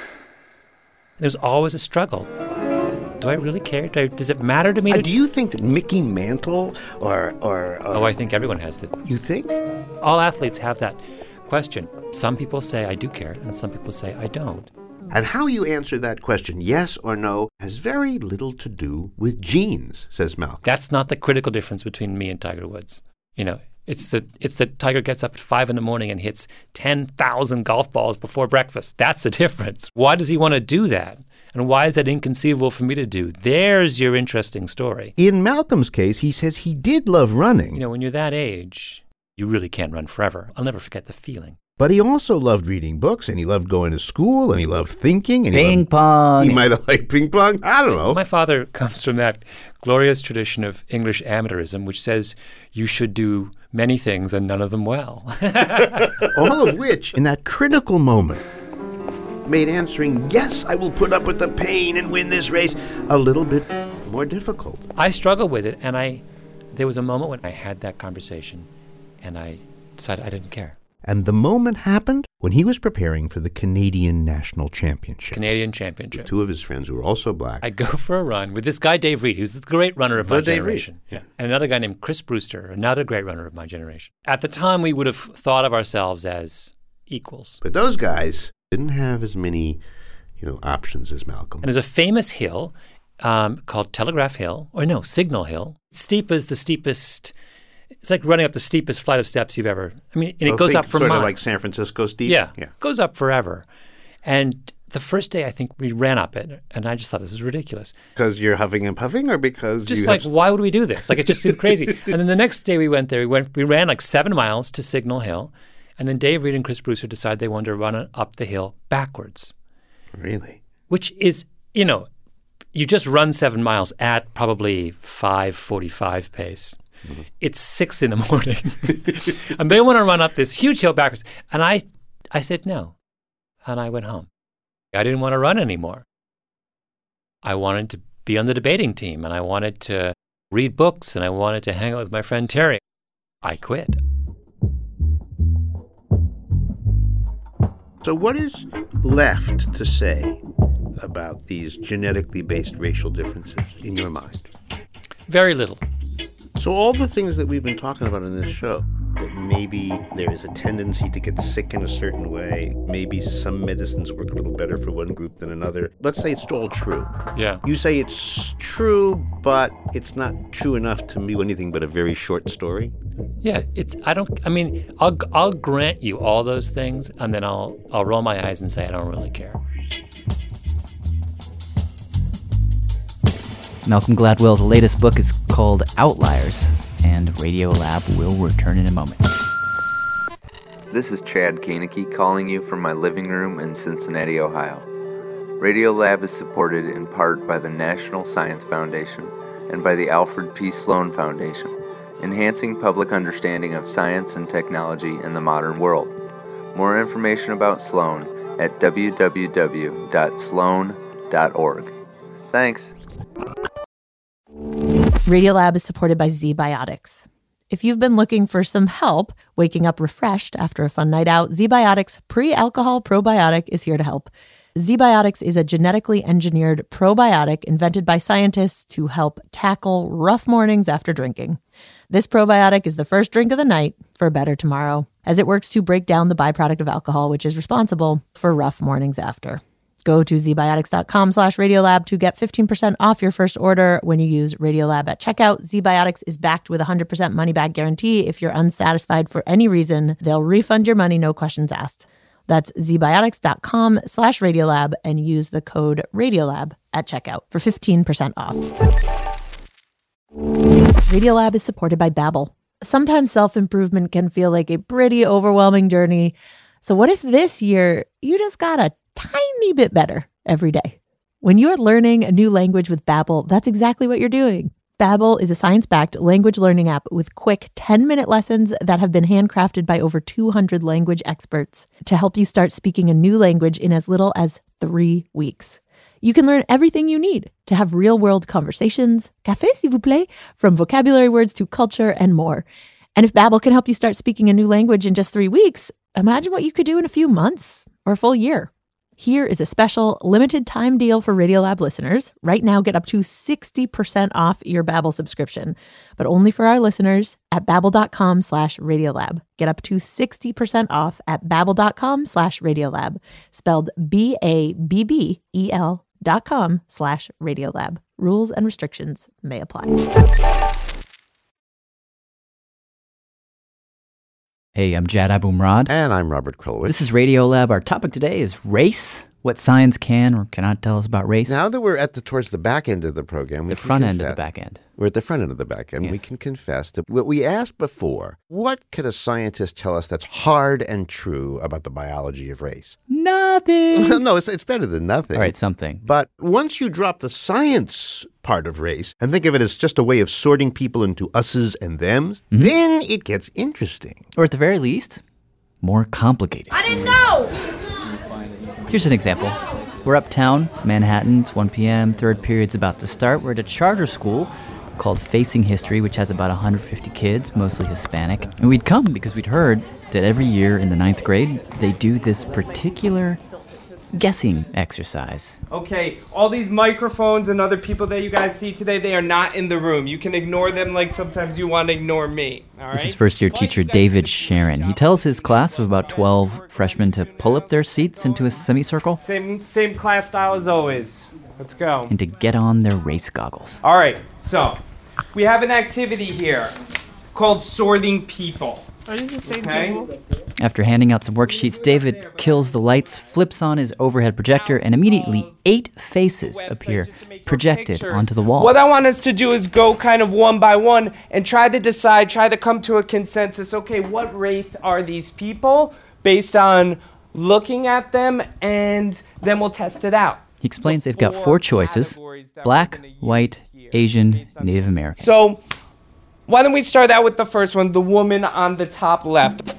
And there's always a struggle. Do I really care? Do I, does it matter to me? Uh, To do you think that Mickey Mantle or, or, or... Oh, I think everyone has that. You think? All athletes have that question. Some people say, I do care, and some people say, I don't. And how you answer that question, yes or no, has very little to do with genes, says Malcolm. That's not the critical difference between me and Tiger Woods. You know, it's the it's that Tiger gets up at five in the morning and hits ten thousand golf balls before breakfast. That's the difference. Why does he want to do that? And why is that inconceivable for me to do? There's your interesting story. In Malcolm's case, he says he did love running. You know, when you're that age, you really can't run forever. I'll never forget the feeling. But he also loved reading books, and he loved going to school, and he loved thinking. And he Ping loved, pong. He might have liked ping pong. I don't know. My father comes from that glorious tradition of English amateurism, which says you should do many things and none of them well. All of which, in that critical moment, made answering, yes, I will put up with the pain and win this race, a little bit more difficult. I struggled with it, and I there was a moment when I had that conversation, and I decided I didn't care. And the moment happened when he was preparing for the Canadian National Championship. Canadian Championship. Two of his friends who were also black. I go for a run with this guy, Dave Reed, who's the great runner of The my Dave generation. Reed. Yeah. And another guy named Chris Brewster, another great runner of my generation. At the time, we would have thought of ourselves as equals. But those guys didn't have as many, you know, options as Malcolm. And there's a famous hill um, called Telegraph Hill, or no, Signal Hill. Steep as the steepest... It's like running up the steepest flight of steps you've ever. I mean, and So it goes think up for sort miles. of like San Francisco steep. Yeah, yeah. Goes up forever. And the first day, I think we ran up it, and I just thought this is ridiculous. Because you're huffing and puffing, or because Just you like, have... why would we do this? Like, it just seemed crazy. And then the next day we went there. We went. We ran like seven miles to Signal Hill, and then Dave Reed and Chris Brewster decided they wanted to run it up the hill backwards. Really? Which is, you know, you just run seven miles at probably five forty-five pace. Mm-hmm. It's six in the morning. And they want to run up this huge hill backwards. And I, I said no. And I went home. I didn't want to run anymore. I wanted to be on the debating team, and I wanted to read books, and I wanted to hang out with my friend Terry. I quit. So what is left to say about these genetically based racial differences in your mind? Very little. So all the things that we've been talking about in this show, that maybe there is a tendency to get sick in a certain way, maybe some medicines work a little better for one group than another. Let's say it's all true. Yeah. You say it's true, but it's not true enough to be anything but a very short story. Yeah, it's. I don't. I mean, I'll I'll grant you all those things, and then I'll I'll roll my eyes and say I don't really care. Malcolm Gladwell's latest book is called Outliers, and Radiolab will return in a moment. This is Chad Koeneke calling you from my living room in Cincinnati, Ohio. Radiolab is supported in part by the National Science Foundation and by the Alfred P. Sloan Foundation, enhancing public understanding of science and technology in the modern world. More information about Sloan at w w w dot sloan dot org. Thanks. Radiolab is supported by ZBiotics. If you've been looking for some help waking up refreshed after a fun night out, ZBiotics Pre-Alcohol Probiotic is here to help. ZBiotics is a genetically engineered probiotic invented by scientists to help tackle rough mornings after drinking. This probiotic is the first drink of the night for a better tomorrow, as it works to break down the byproduct of alcohol, which is responsible for rough mornings after. Go to zbiotics.com slash Radiolab to get fifteen percent off your first order when you use Radiolab at checkout. ZBiotics is backed with a one hundred percent money-back guarantee. If you're unsatisfied for any reason, they'll refund your money, no questions asked. That's zbiotics.com slash Radiolab and use the code Radiolab at checkout for fifteen percent off. Radiolab is supported by Babbel. Sometimes self-improvement can feel like a pretty overwhelming journey. So what if this year you just got a tiny bit better every day? When you're learning a new language with Babbel, that's exactly what you're doing. Babbel is a science-backed language learning app with quick ten-minute lessons that have been handcrafted by over two hundred language experts to help you start speaking a new language in as little as three weeks. You can learn everything you need to have real-world conversations, café s'il vous plaît, from vocabulary words to culture and more. And if Babbel can help you start speaking a new language in just three weeks, imagine what you could do in a few months or a full year. Here is a special limited time deal for Radiolab listeners. Right now, get up to sixty percent off your Babbel subscription, but only for our listeners at babbel.com slash Radiolab. Get up to sixty percent off at babbel.com slash Radiolab, spelled B A B B E L dot com slash Radiolab. Rules and restrictions may apply. Hey, I'm Jad Abumrad. And I'm Robert Krulwich. This is Radiolab. Our topic today is race. What science can or cannot tell us about race. Now that we're at the towards the back end of the program. The front end of the back end. We're at the front end of the back end. Yes. We can confess that what we asked before, what could a scientist tell us that's hard and true about the biology of race? Nothing. No, it's, it's better than nothing. All right, something. But once you drop the science part of race and think of it as just a way of sorting people into us's and them's, mm-hmm. then it gets interesting. Or at the very least, more complicated. I didn't know! Here's an example. We're uptown, Manhattan. It's one p.m. Third period's about to start. We're at a charter school called Facing History, which has about one hundred fifty kids, mostly Hispanic. And we'd come because we'd heard that every year in the ninth grade, they do this particular guessing exercise. Okay, all these microphones and other people that you guys see today, they are not in the room. You can ignore them like sometimes you want to ignore me. All right? This is first-year teacher David Sharon. He tells his class of about twelve freshmen to pull up their seats into a semicircle. Same, same class style as always. Let's go. And to get on their race goggles. All right, so we have an activity here called Sorting People. Are these the same okay? people? After handing out some worksheets, David kills the lights, flips on his overhead projector, and immediately eight faces appear projected onto the wall. What I want us to do is go kind of one by one and try to decide, try to come to a consensus. Okay, what race are these people based on looking at them, and then we'll test it out. He explains they've got four choices: black, white, Asian, Native American. So why don't we start out with the first one, the woman on the top left.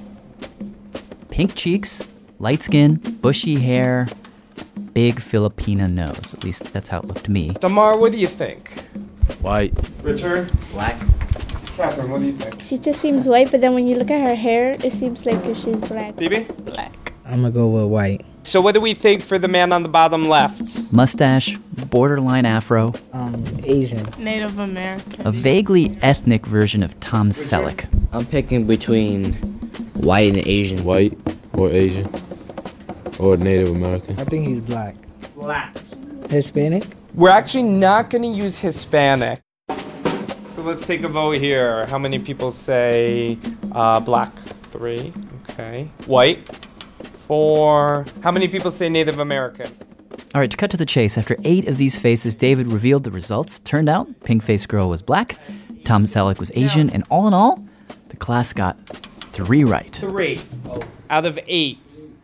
Pink cheeks, light skin, bushy hair, big Filipina nose. At least that's how it looked to me. Damar, what do you think? White. Richard? Black. Catherine, what do you think? She just seems white, but then when you look at her hair, it seems like she's black. Phoebe? Black. I'm gonna go with white. So what do we think for the man on the bottom left? Mustache, borderline afro. Um, Asian. Native American. A vaguely ethnic version of Tom Selleck. I'm picking between white and Asian. White or Asian or Native American. I think he's black. Black. Hispanic? We're actually not going to use Hispanic. So let's take a vote here. How many people say uh, black? Three. Okay. White? Four. How many people say Native American? All right, to cut to the chase, after eight of these faces, David revealed the results. Turned out, pink-faced girl was black, Tom Selleck was Asian, and all in all, the class got three right. Three out of eight.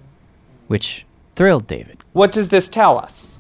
Which thrilled David. What does this tell us?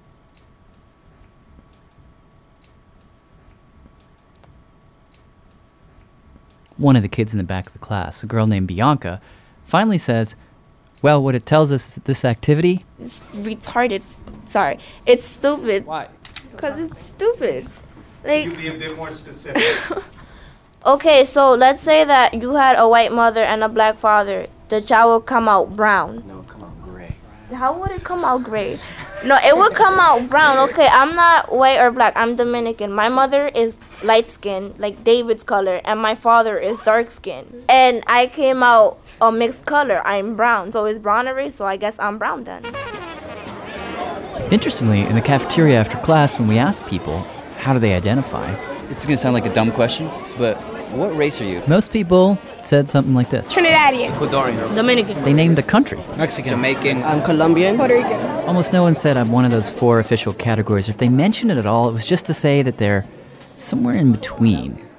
One of the kids in the back of the class, a girl named Bianca, finally says, well, what it tells us is that this activity... It's retarded. Sorry. It's stupid. Why? Because it's stupid. Like, Can you be a bit more specific? Okay, so let's say that you had a white mother and a black father. The child will come out brown. No, come out gray. How would it come out gray? No, it would come out brown. Okay, I'm not white or black. I'm Dominican. My mother is light skinned, like David's color, and my father is dark skinned. And I came out a mixed color. I'm brown. So it's brown a race, so I guess I'm brown then. Interestingly, in the cafeteria after class, when we asked people, how do they identify? It's going to sound like a dumb question, but what race are you? Most people said something like this. Trinidadian. Ecuadorian. Dominican. They named a country. Mexican. Jamaican. I'm Colombian. Puerto Rican. Almost no one said I'm one of those four official categories. If they mentioned it at all, it was just to say that they're somewhere in between.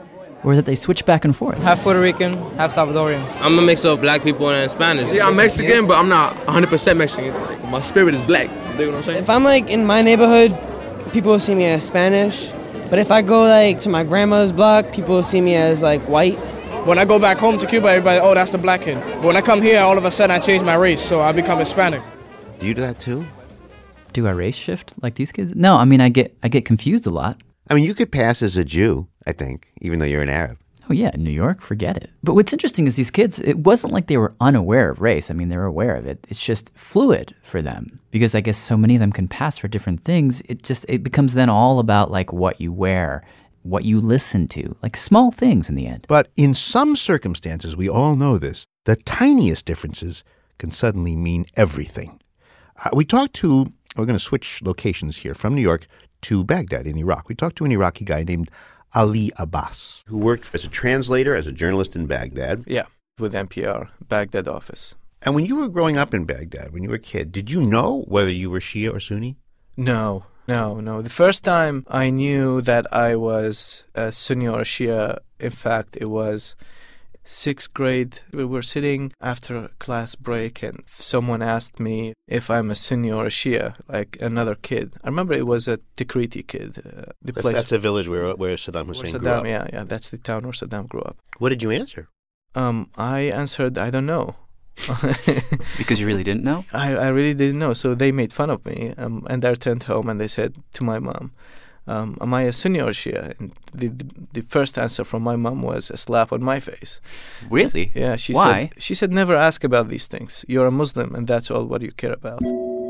or that they switch back and forth. Half Puerto Rican, half Salvadorian. I'm a mix of black people and Spanish. Yeah, I'm Mexican, but I'm not one hundred percent Mexican. Like, my spirit is black. You know what I'm saying? If I'm like in my neighborhood, people will see me as Spanish. But if I go like to my grandma's block, people will see me as like white. When I go back home to Cuba, everybody, oh, that's the black kid. But when I come here, all of a sudden I change my race, so I become Hispanic. Do you do that too? Do I race shift like these kids? No, I mean, I get I get confused a lot. I mean, you could pass as a Jew, I think, even though you're an Arab. Oh, yeah, New York, forget it. But what's interesting is these kids, it wasn't like they were unaware of race. I mean, they were aware of it. It's just fluid for them because I guess so many of them can pass for different things. It just, it becomes then all about like what you wear, what you listen to, like small things in the end. But in some circumstances, we all know this, the tiniest differences can suddenly mean everything. Uh, we talked to, we're going to switch locations here from New York to Baghdad in Iraq. We talked to an Iraqi guy named Ali Abbas, who worked as a translator, as a journalist in Baghdad. Yeah, with N P R, Baghdad office. And when you were growing up in Baghdad, when you were a kid, did you know whether you were Shia or Sunni? No, no, no. The first time I knew that I was a Sunni or a Shia, in fact, it was sixth grade. We were sitting after a class break and someone asked me if I'm a Sunni or a Shia, like another kid. I remember it was a Tikriti kid. Uh, the that's, place that's a village where, where Saddam Hussein where Saddam, grew up. Yeah, yeah, that's the town where Saddam grew up. What did you answer? Um, I answered, I don't know. Because you really didn't know? I, I really didn't know. So they made fun of me um, and I returned home and they said to my mom, Um, am I a Sunni or Shia? And the, the the first answer from my mom was a slap on my face. Really? Yeah. She Why? said, she said, never ask about these things. You're a Muslim, and that's all what you care about.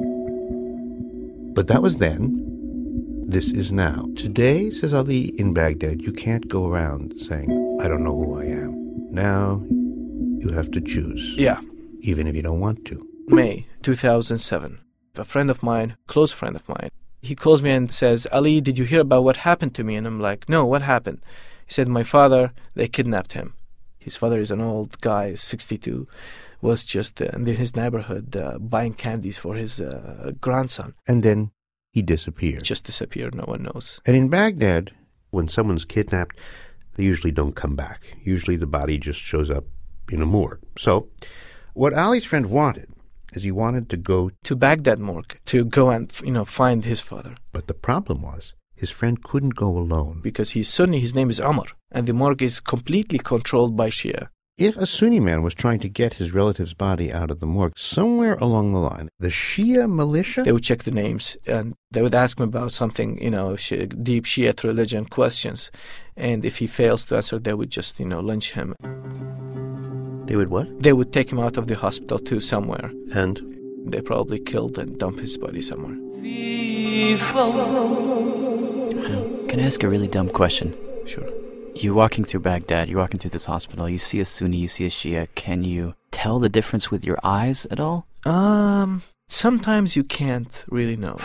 But that was then. This is now. Today, says Ali, in Baghdad, you can't go around saying, I don't know who I am. Now, you have to choose. Yeah. Even if you don't want to. May two thousand seven. A friend of mine, close friend of mine, he calls me and says, Ali, did you hear about what happened to me? And I'm like, no, what happened? He said, my father, they kidnapped him. His father is an old guy, sixty-two, was just uh, in his neighborhood uh, buying candies for his uh, grandson. And then he disappeared. Just disappeared, no one knows. And in Baghdad, when someone's kidnapped, they usually don't come back. Usually the body just shows up in a morgue. So what Ali's friend wanted is he wanted to go to Baghdad morgue to go and, you know, find his father. But the problem was his friend couldn't go alone. Because he's Sunni, his name is Omar, and the morgue is completely controlled by Shia. If a Sunni man was trying to get his relative's body out of the morgue, somewhere along the line, the Shia militia... They would check the names, and they would ask him about something, you know, deep Shiite religion questions. And if he fails to answer, they would just, you know, lynch him. They would what? They would take him out of the hospital to somewhere. And? They probably killed and dumped his body somewhere. Can I ask a really dumb question? Sure. You're walking through Baghdad, you're walking through this hospital, you see a Sunni, you see a Shia. Can you tell the difference with your eyes at all? Um, sometimes you can't really know.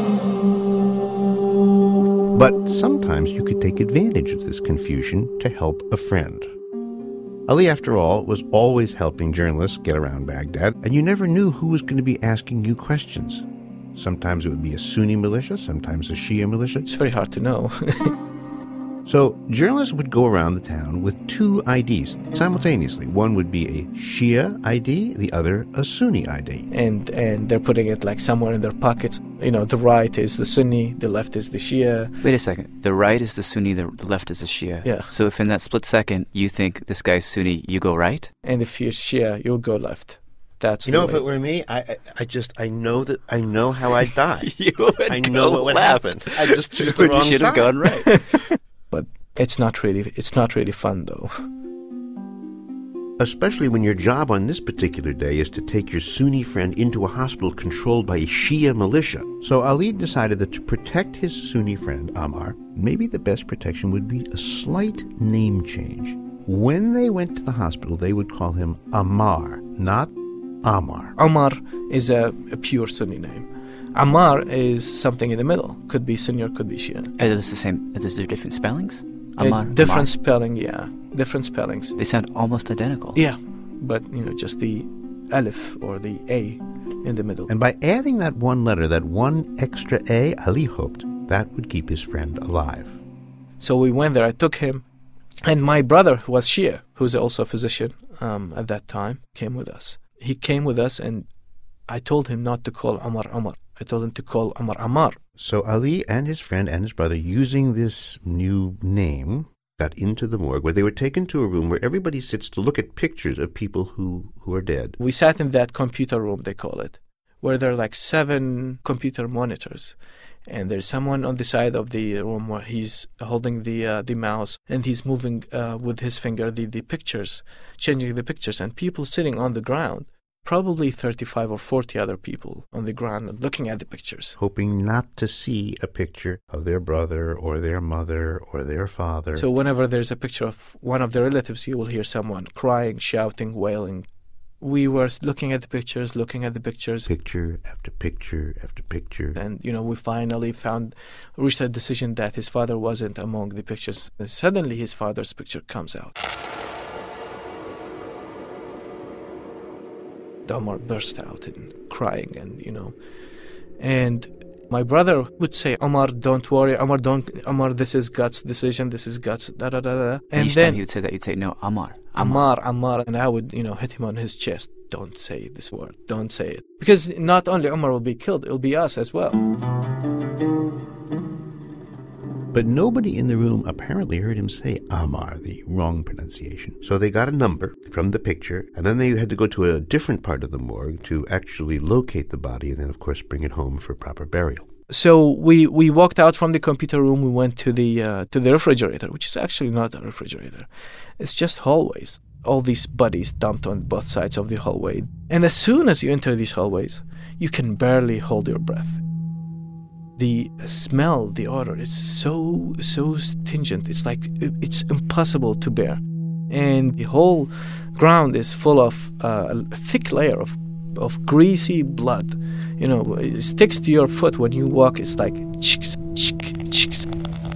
But sometimes you could take advantage of this confusion to help a friend. Ali, after all, was always helping journalists get around Baghdad, and you never knew who was going to be asking you questions. Sometimes it would be a Sunni militia, sometimes a Shia militia. It's very hard to know. So journalists would go around the town with two I Ds simultaneously. One would be a Shia I D, the other a Sunni I D. And and they're putting it like somewhere in their pockets. You know, the right is the Sunni, the left is the Shia. Wait a second. The right is the Sunni, the, the left is the Shia. Yeah. So if in that split second you think this guy's Sunni, you go right? And if you're Shia, you'll go left. That's you the know, way. if it were me, I, I, I just, I know that, I know how I'd die. You would I know go what would left. happen. I just choose the wrong You should have side. gone right. But it's not really, it's not really fun though. Especially when your job on this particular day is to take your Sunni friend into a hospital controlled by a Shia militia. So Ali decided that to protect his Sunni friend, Ammar, maybe the best protection would be a slight name change. When they went to the hospital, they would call him Ammar, not Ammar. Omar is a, a pure Sunni name. Ammar is something in the middle. Could be Sunni or could be Shia. Are those the same? Are those the different spellings? Uh, Ammar, different Ammar. spelling, yeah. Different spellings. They sound almost identical. Yeah, but, you know, just the alif or the A in the middle. And by adding that one letter, that one extra A, Ali hoped that would keep his friend alive. So we went there. I took him And my brother, who was Shia, who's also a physician um, at that time, came with us. He came with us, and I told him not to call Omar Omar. I told him to call Omar Ammar. So Ali and his friend and his brother, using this new name, got into the morgue, where they were taken to a room where everybody sits to look at pictures of people who, who are dead. We sat in that computer room, they call it, where there are like seven computer monitors. And there's someone on the side of the room where he's holding the uh, the mouse, and he's moving uh, with his finger the, the pictures, changing the pictures, and people sitting on the ground, probably thirty-five or forty other people on the ground and looking at the pictures. Hoping not to see a picture of their brother or their mother or their father. So whenever there's a picture of one of their relatives, you will hear someone crying, shouting, wailing. We were looking at the pictures, looking at the pictures. Picture after picture after picture. And, you know, we finally found, reached a decision that his father wasn't among the pictures. And suddenly his father's picture comes out. Omar burst out and crying, and, you know, and my brother would say, Omar, don't worry, Omar, don't, Omar, this is God's decision, this is God's, da da da da. And each then time he would say that, you'd say, no, Ammar. Ammar, Ammar, and I would, you know, hit him on his chest. Don't say this word, don't say it. Because not only Omar will be killed, it will be us as well. But nobody in the room apparently heard him say Ammar, the wrong pronunciation. So they got a number from the picture, and then they had to go to a different part of the morgue to actually locate the body, and then, of course, bring it home for proper burial. So we, we walked out from the computer room, we went to the uh, to the refrigerator, which is actually not a refrigerator. It's just hallways. All these bodies dumped on both sides of the hallway. And as soon as you enter these hallways, you can barely hold your breath. The smell, the odor, is so, so stringent. It's like, it's impossible to bear. And the whole ground is full of uh, a thick layer of, of greasy blood. You know, it sticks to your foot when you walk. It's like, chicks, chick, chicks.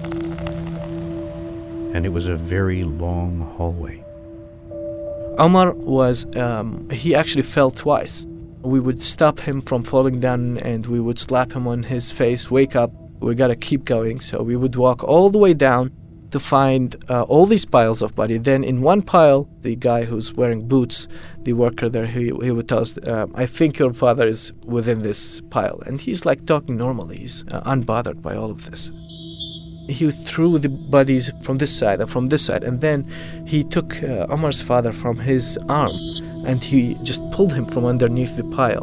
And it was a very long hallway. Omar was, um, he actually fell twice. We would stop him from falling down, and we would slap him on his face, wake up, we gotta keep going. So we would walk all the way down to find uh, all these piles of body. Then in one pile, the guy who's wearing boots, the worker there, he, he would tell us, uh, I think your father is within this pile. And he's like talking normally, he's uh, unbothered by all of this. He threw the bodies from this side and from this side, and then he took uh, Omar's father from his arm, and he just pulled him from underneath the pile.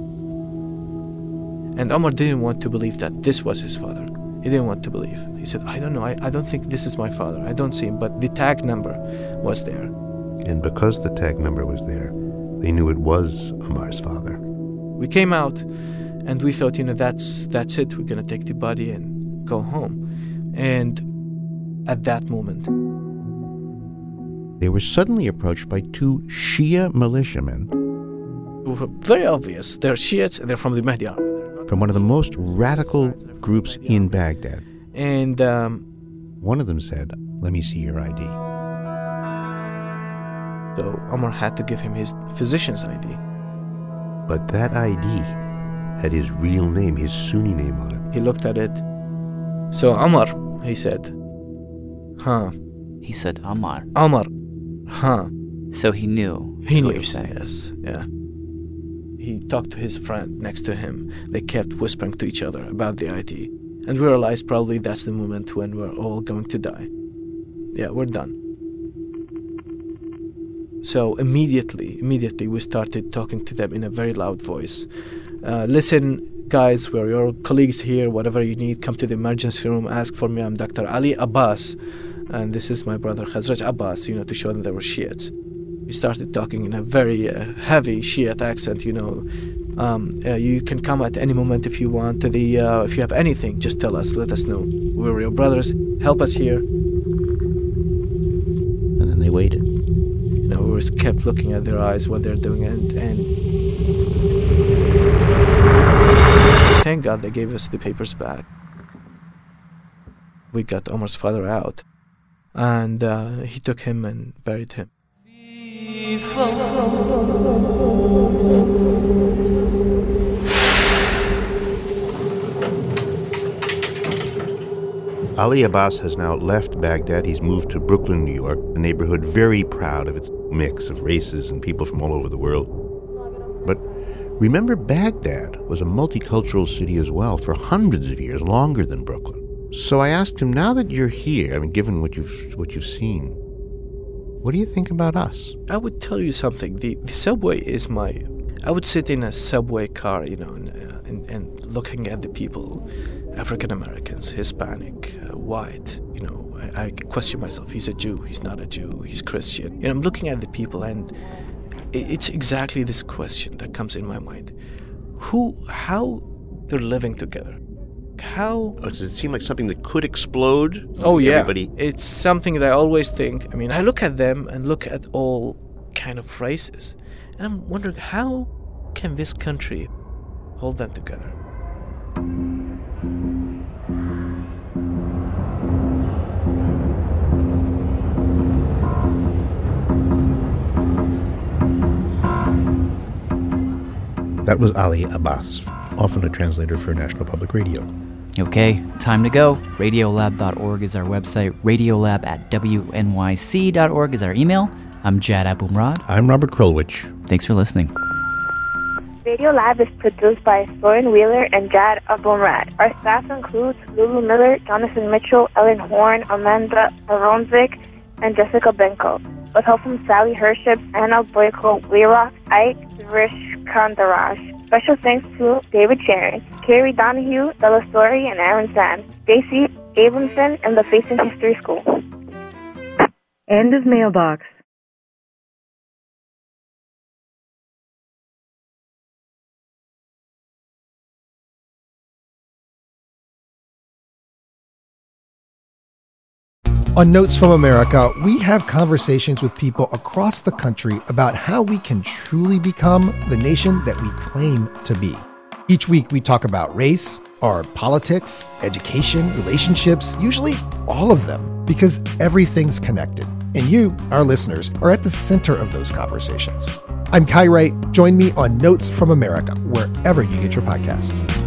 And Omar didn't want to believe that this was his father. He didn't want to believe. He said, I don't know, I, I don't think this is my father. I don't see him, but the tag number was there. And because the tag number was there, they knew it was Omar's father. We came out, and we thought, you know, that's that's it. We're going to take the body and go home. And at that moment, they were suddenly approached by two Shia militiamen. It was very obvious. They're Shiites, and they're from the Mahdi army. From one of the most radical groups in Baghdad. And um, one of them said, let me see your I D. So Omar had to give him his physician's I D. But that I D had his real name, his Sunni name on it. He looked at it. So Omar, he said, huh. He said Ammar. Omar, huh. So he knew. He knew. What you're saying. Yes, yeah. He talked to his friend next to him. They kept whispering to each other about the I D. And we realized probably that's the moment when we're all going to die. Yeah, we're done. So immediately, immediately we started talking to them in a very loud voice. Uh, listen, guys, we're your colleagues here. Whatever you need, come to the emergency room, ask for me. I'm Doctor Ali Abbas. And this is my brother Khazraj Abbas, you know, to show them they were Shiites. We started talking in a very uh, heavy Shiite accent, you know. Um, uh, you can come at any moment if you want. To the uh, if you have anything, just tell us. Let us know. We're your brothers. Help us here. And then they waited. You know, we kept looking at their eyes, what they're doing, and, and thank God they gave us the papers back. We got Omar's father out, and uh, he took him and buried him. Ali Abbas has now left Baghdad. He's moved to Brooklyn, New York, a neighborhood very proud of its mix of races and people from all over the world. But remember, Baghdad was a multicultural city as well for hundreds of years, longer than Brooklyn. So I asked him, now that you're here, I mean, given what you've what you've seen, what do you think about us? I would tell you something. The, the subway is my... I would sit in a subway car, you know, and, uh, and, and looking at the people, African Americans, Hispanic, uh, white, you know, I, I question myself. He's a Jew, he's not a Jew, he's Christian. And I'm looking at the people, and it, it's exactly this question that comes in my mind. Who, how they're living together. How... Oh, does it seem like something that could explode? Oh, yeah. Everybody... It's something that I always think. I mean, I look at them and look at all kind of races, and I'm wondering, how can this country hold them together? That was Ali Abbas, often a translator for National Public Radio. Okay, time to go. Radiolab dot org is our website. Radiolab at W N Y C dot org is our email. I'm Jad Abumrad. I'm Robert Krulwich. Thanks for listening. Radiolab is produced by Soren Wheeler and Jad Abumrad. Our staff includes Lulu Miller, Jonathan Mitchell, Ellen Horn, Amanda Aronzik, and Jessica Benko, with help from Sally Hership, Anna Boyko, Weerock, Ike Vishkandaraj. Special thanks to David Sharon, Carrie Donahue, Della Story, and Aaron Sand, Stacy Abramson, and the Facing History School. End of mailbox. On Notes from America, we have conversations with people across the country about how we can truly become the nation that we claim to be. Each week we talk about race, or politics, education, relationships, usually all of them, because everything's connected. And you, our listeners, are at the center of those conversations. I'm Kai Wright. Join me on Notes from America, wherever you get your podcasts.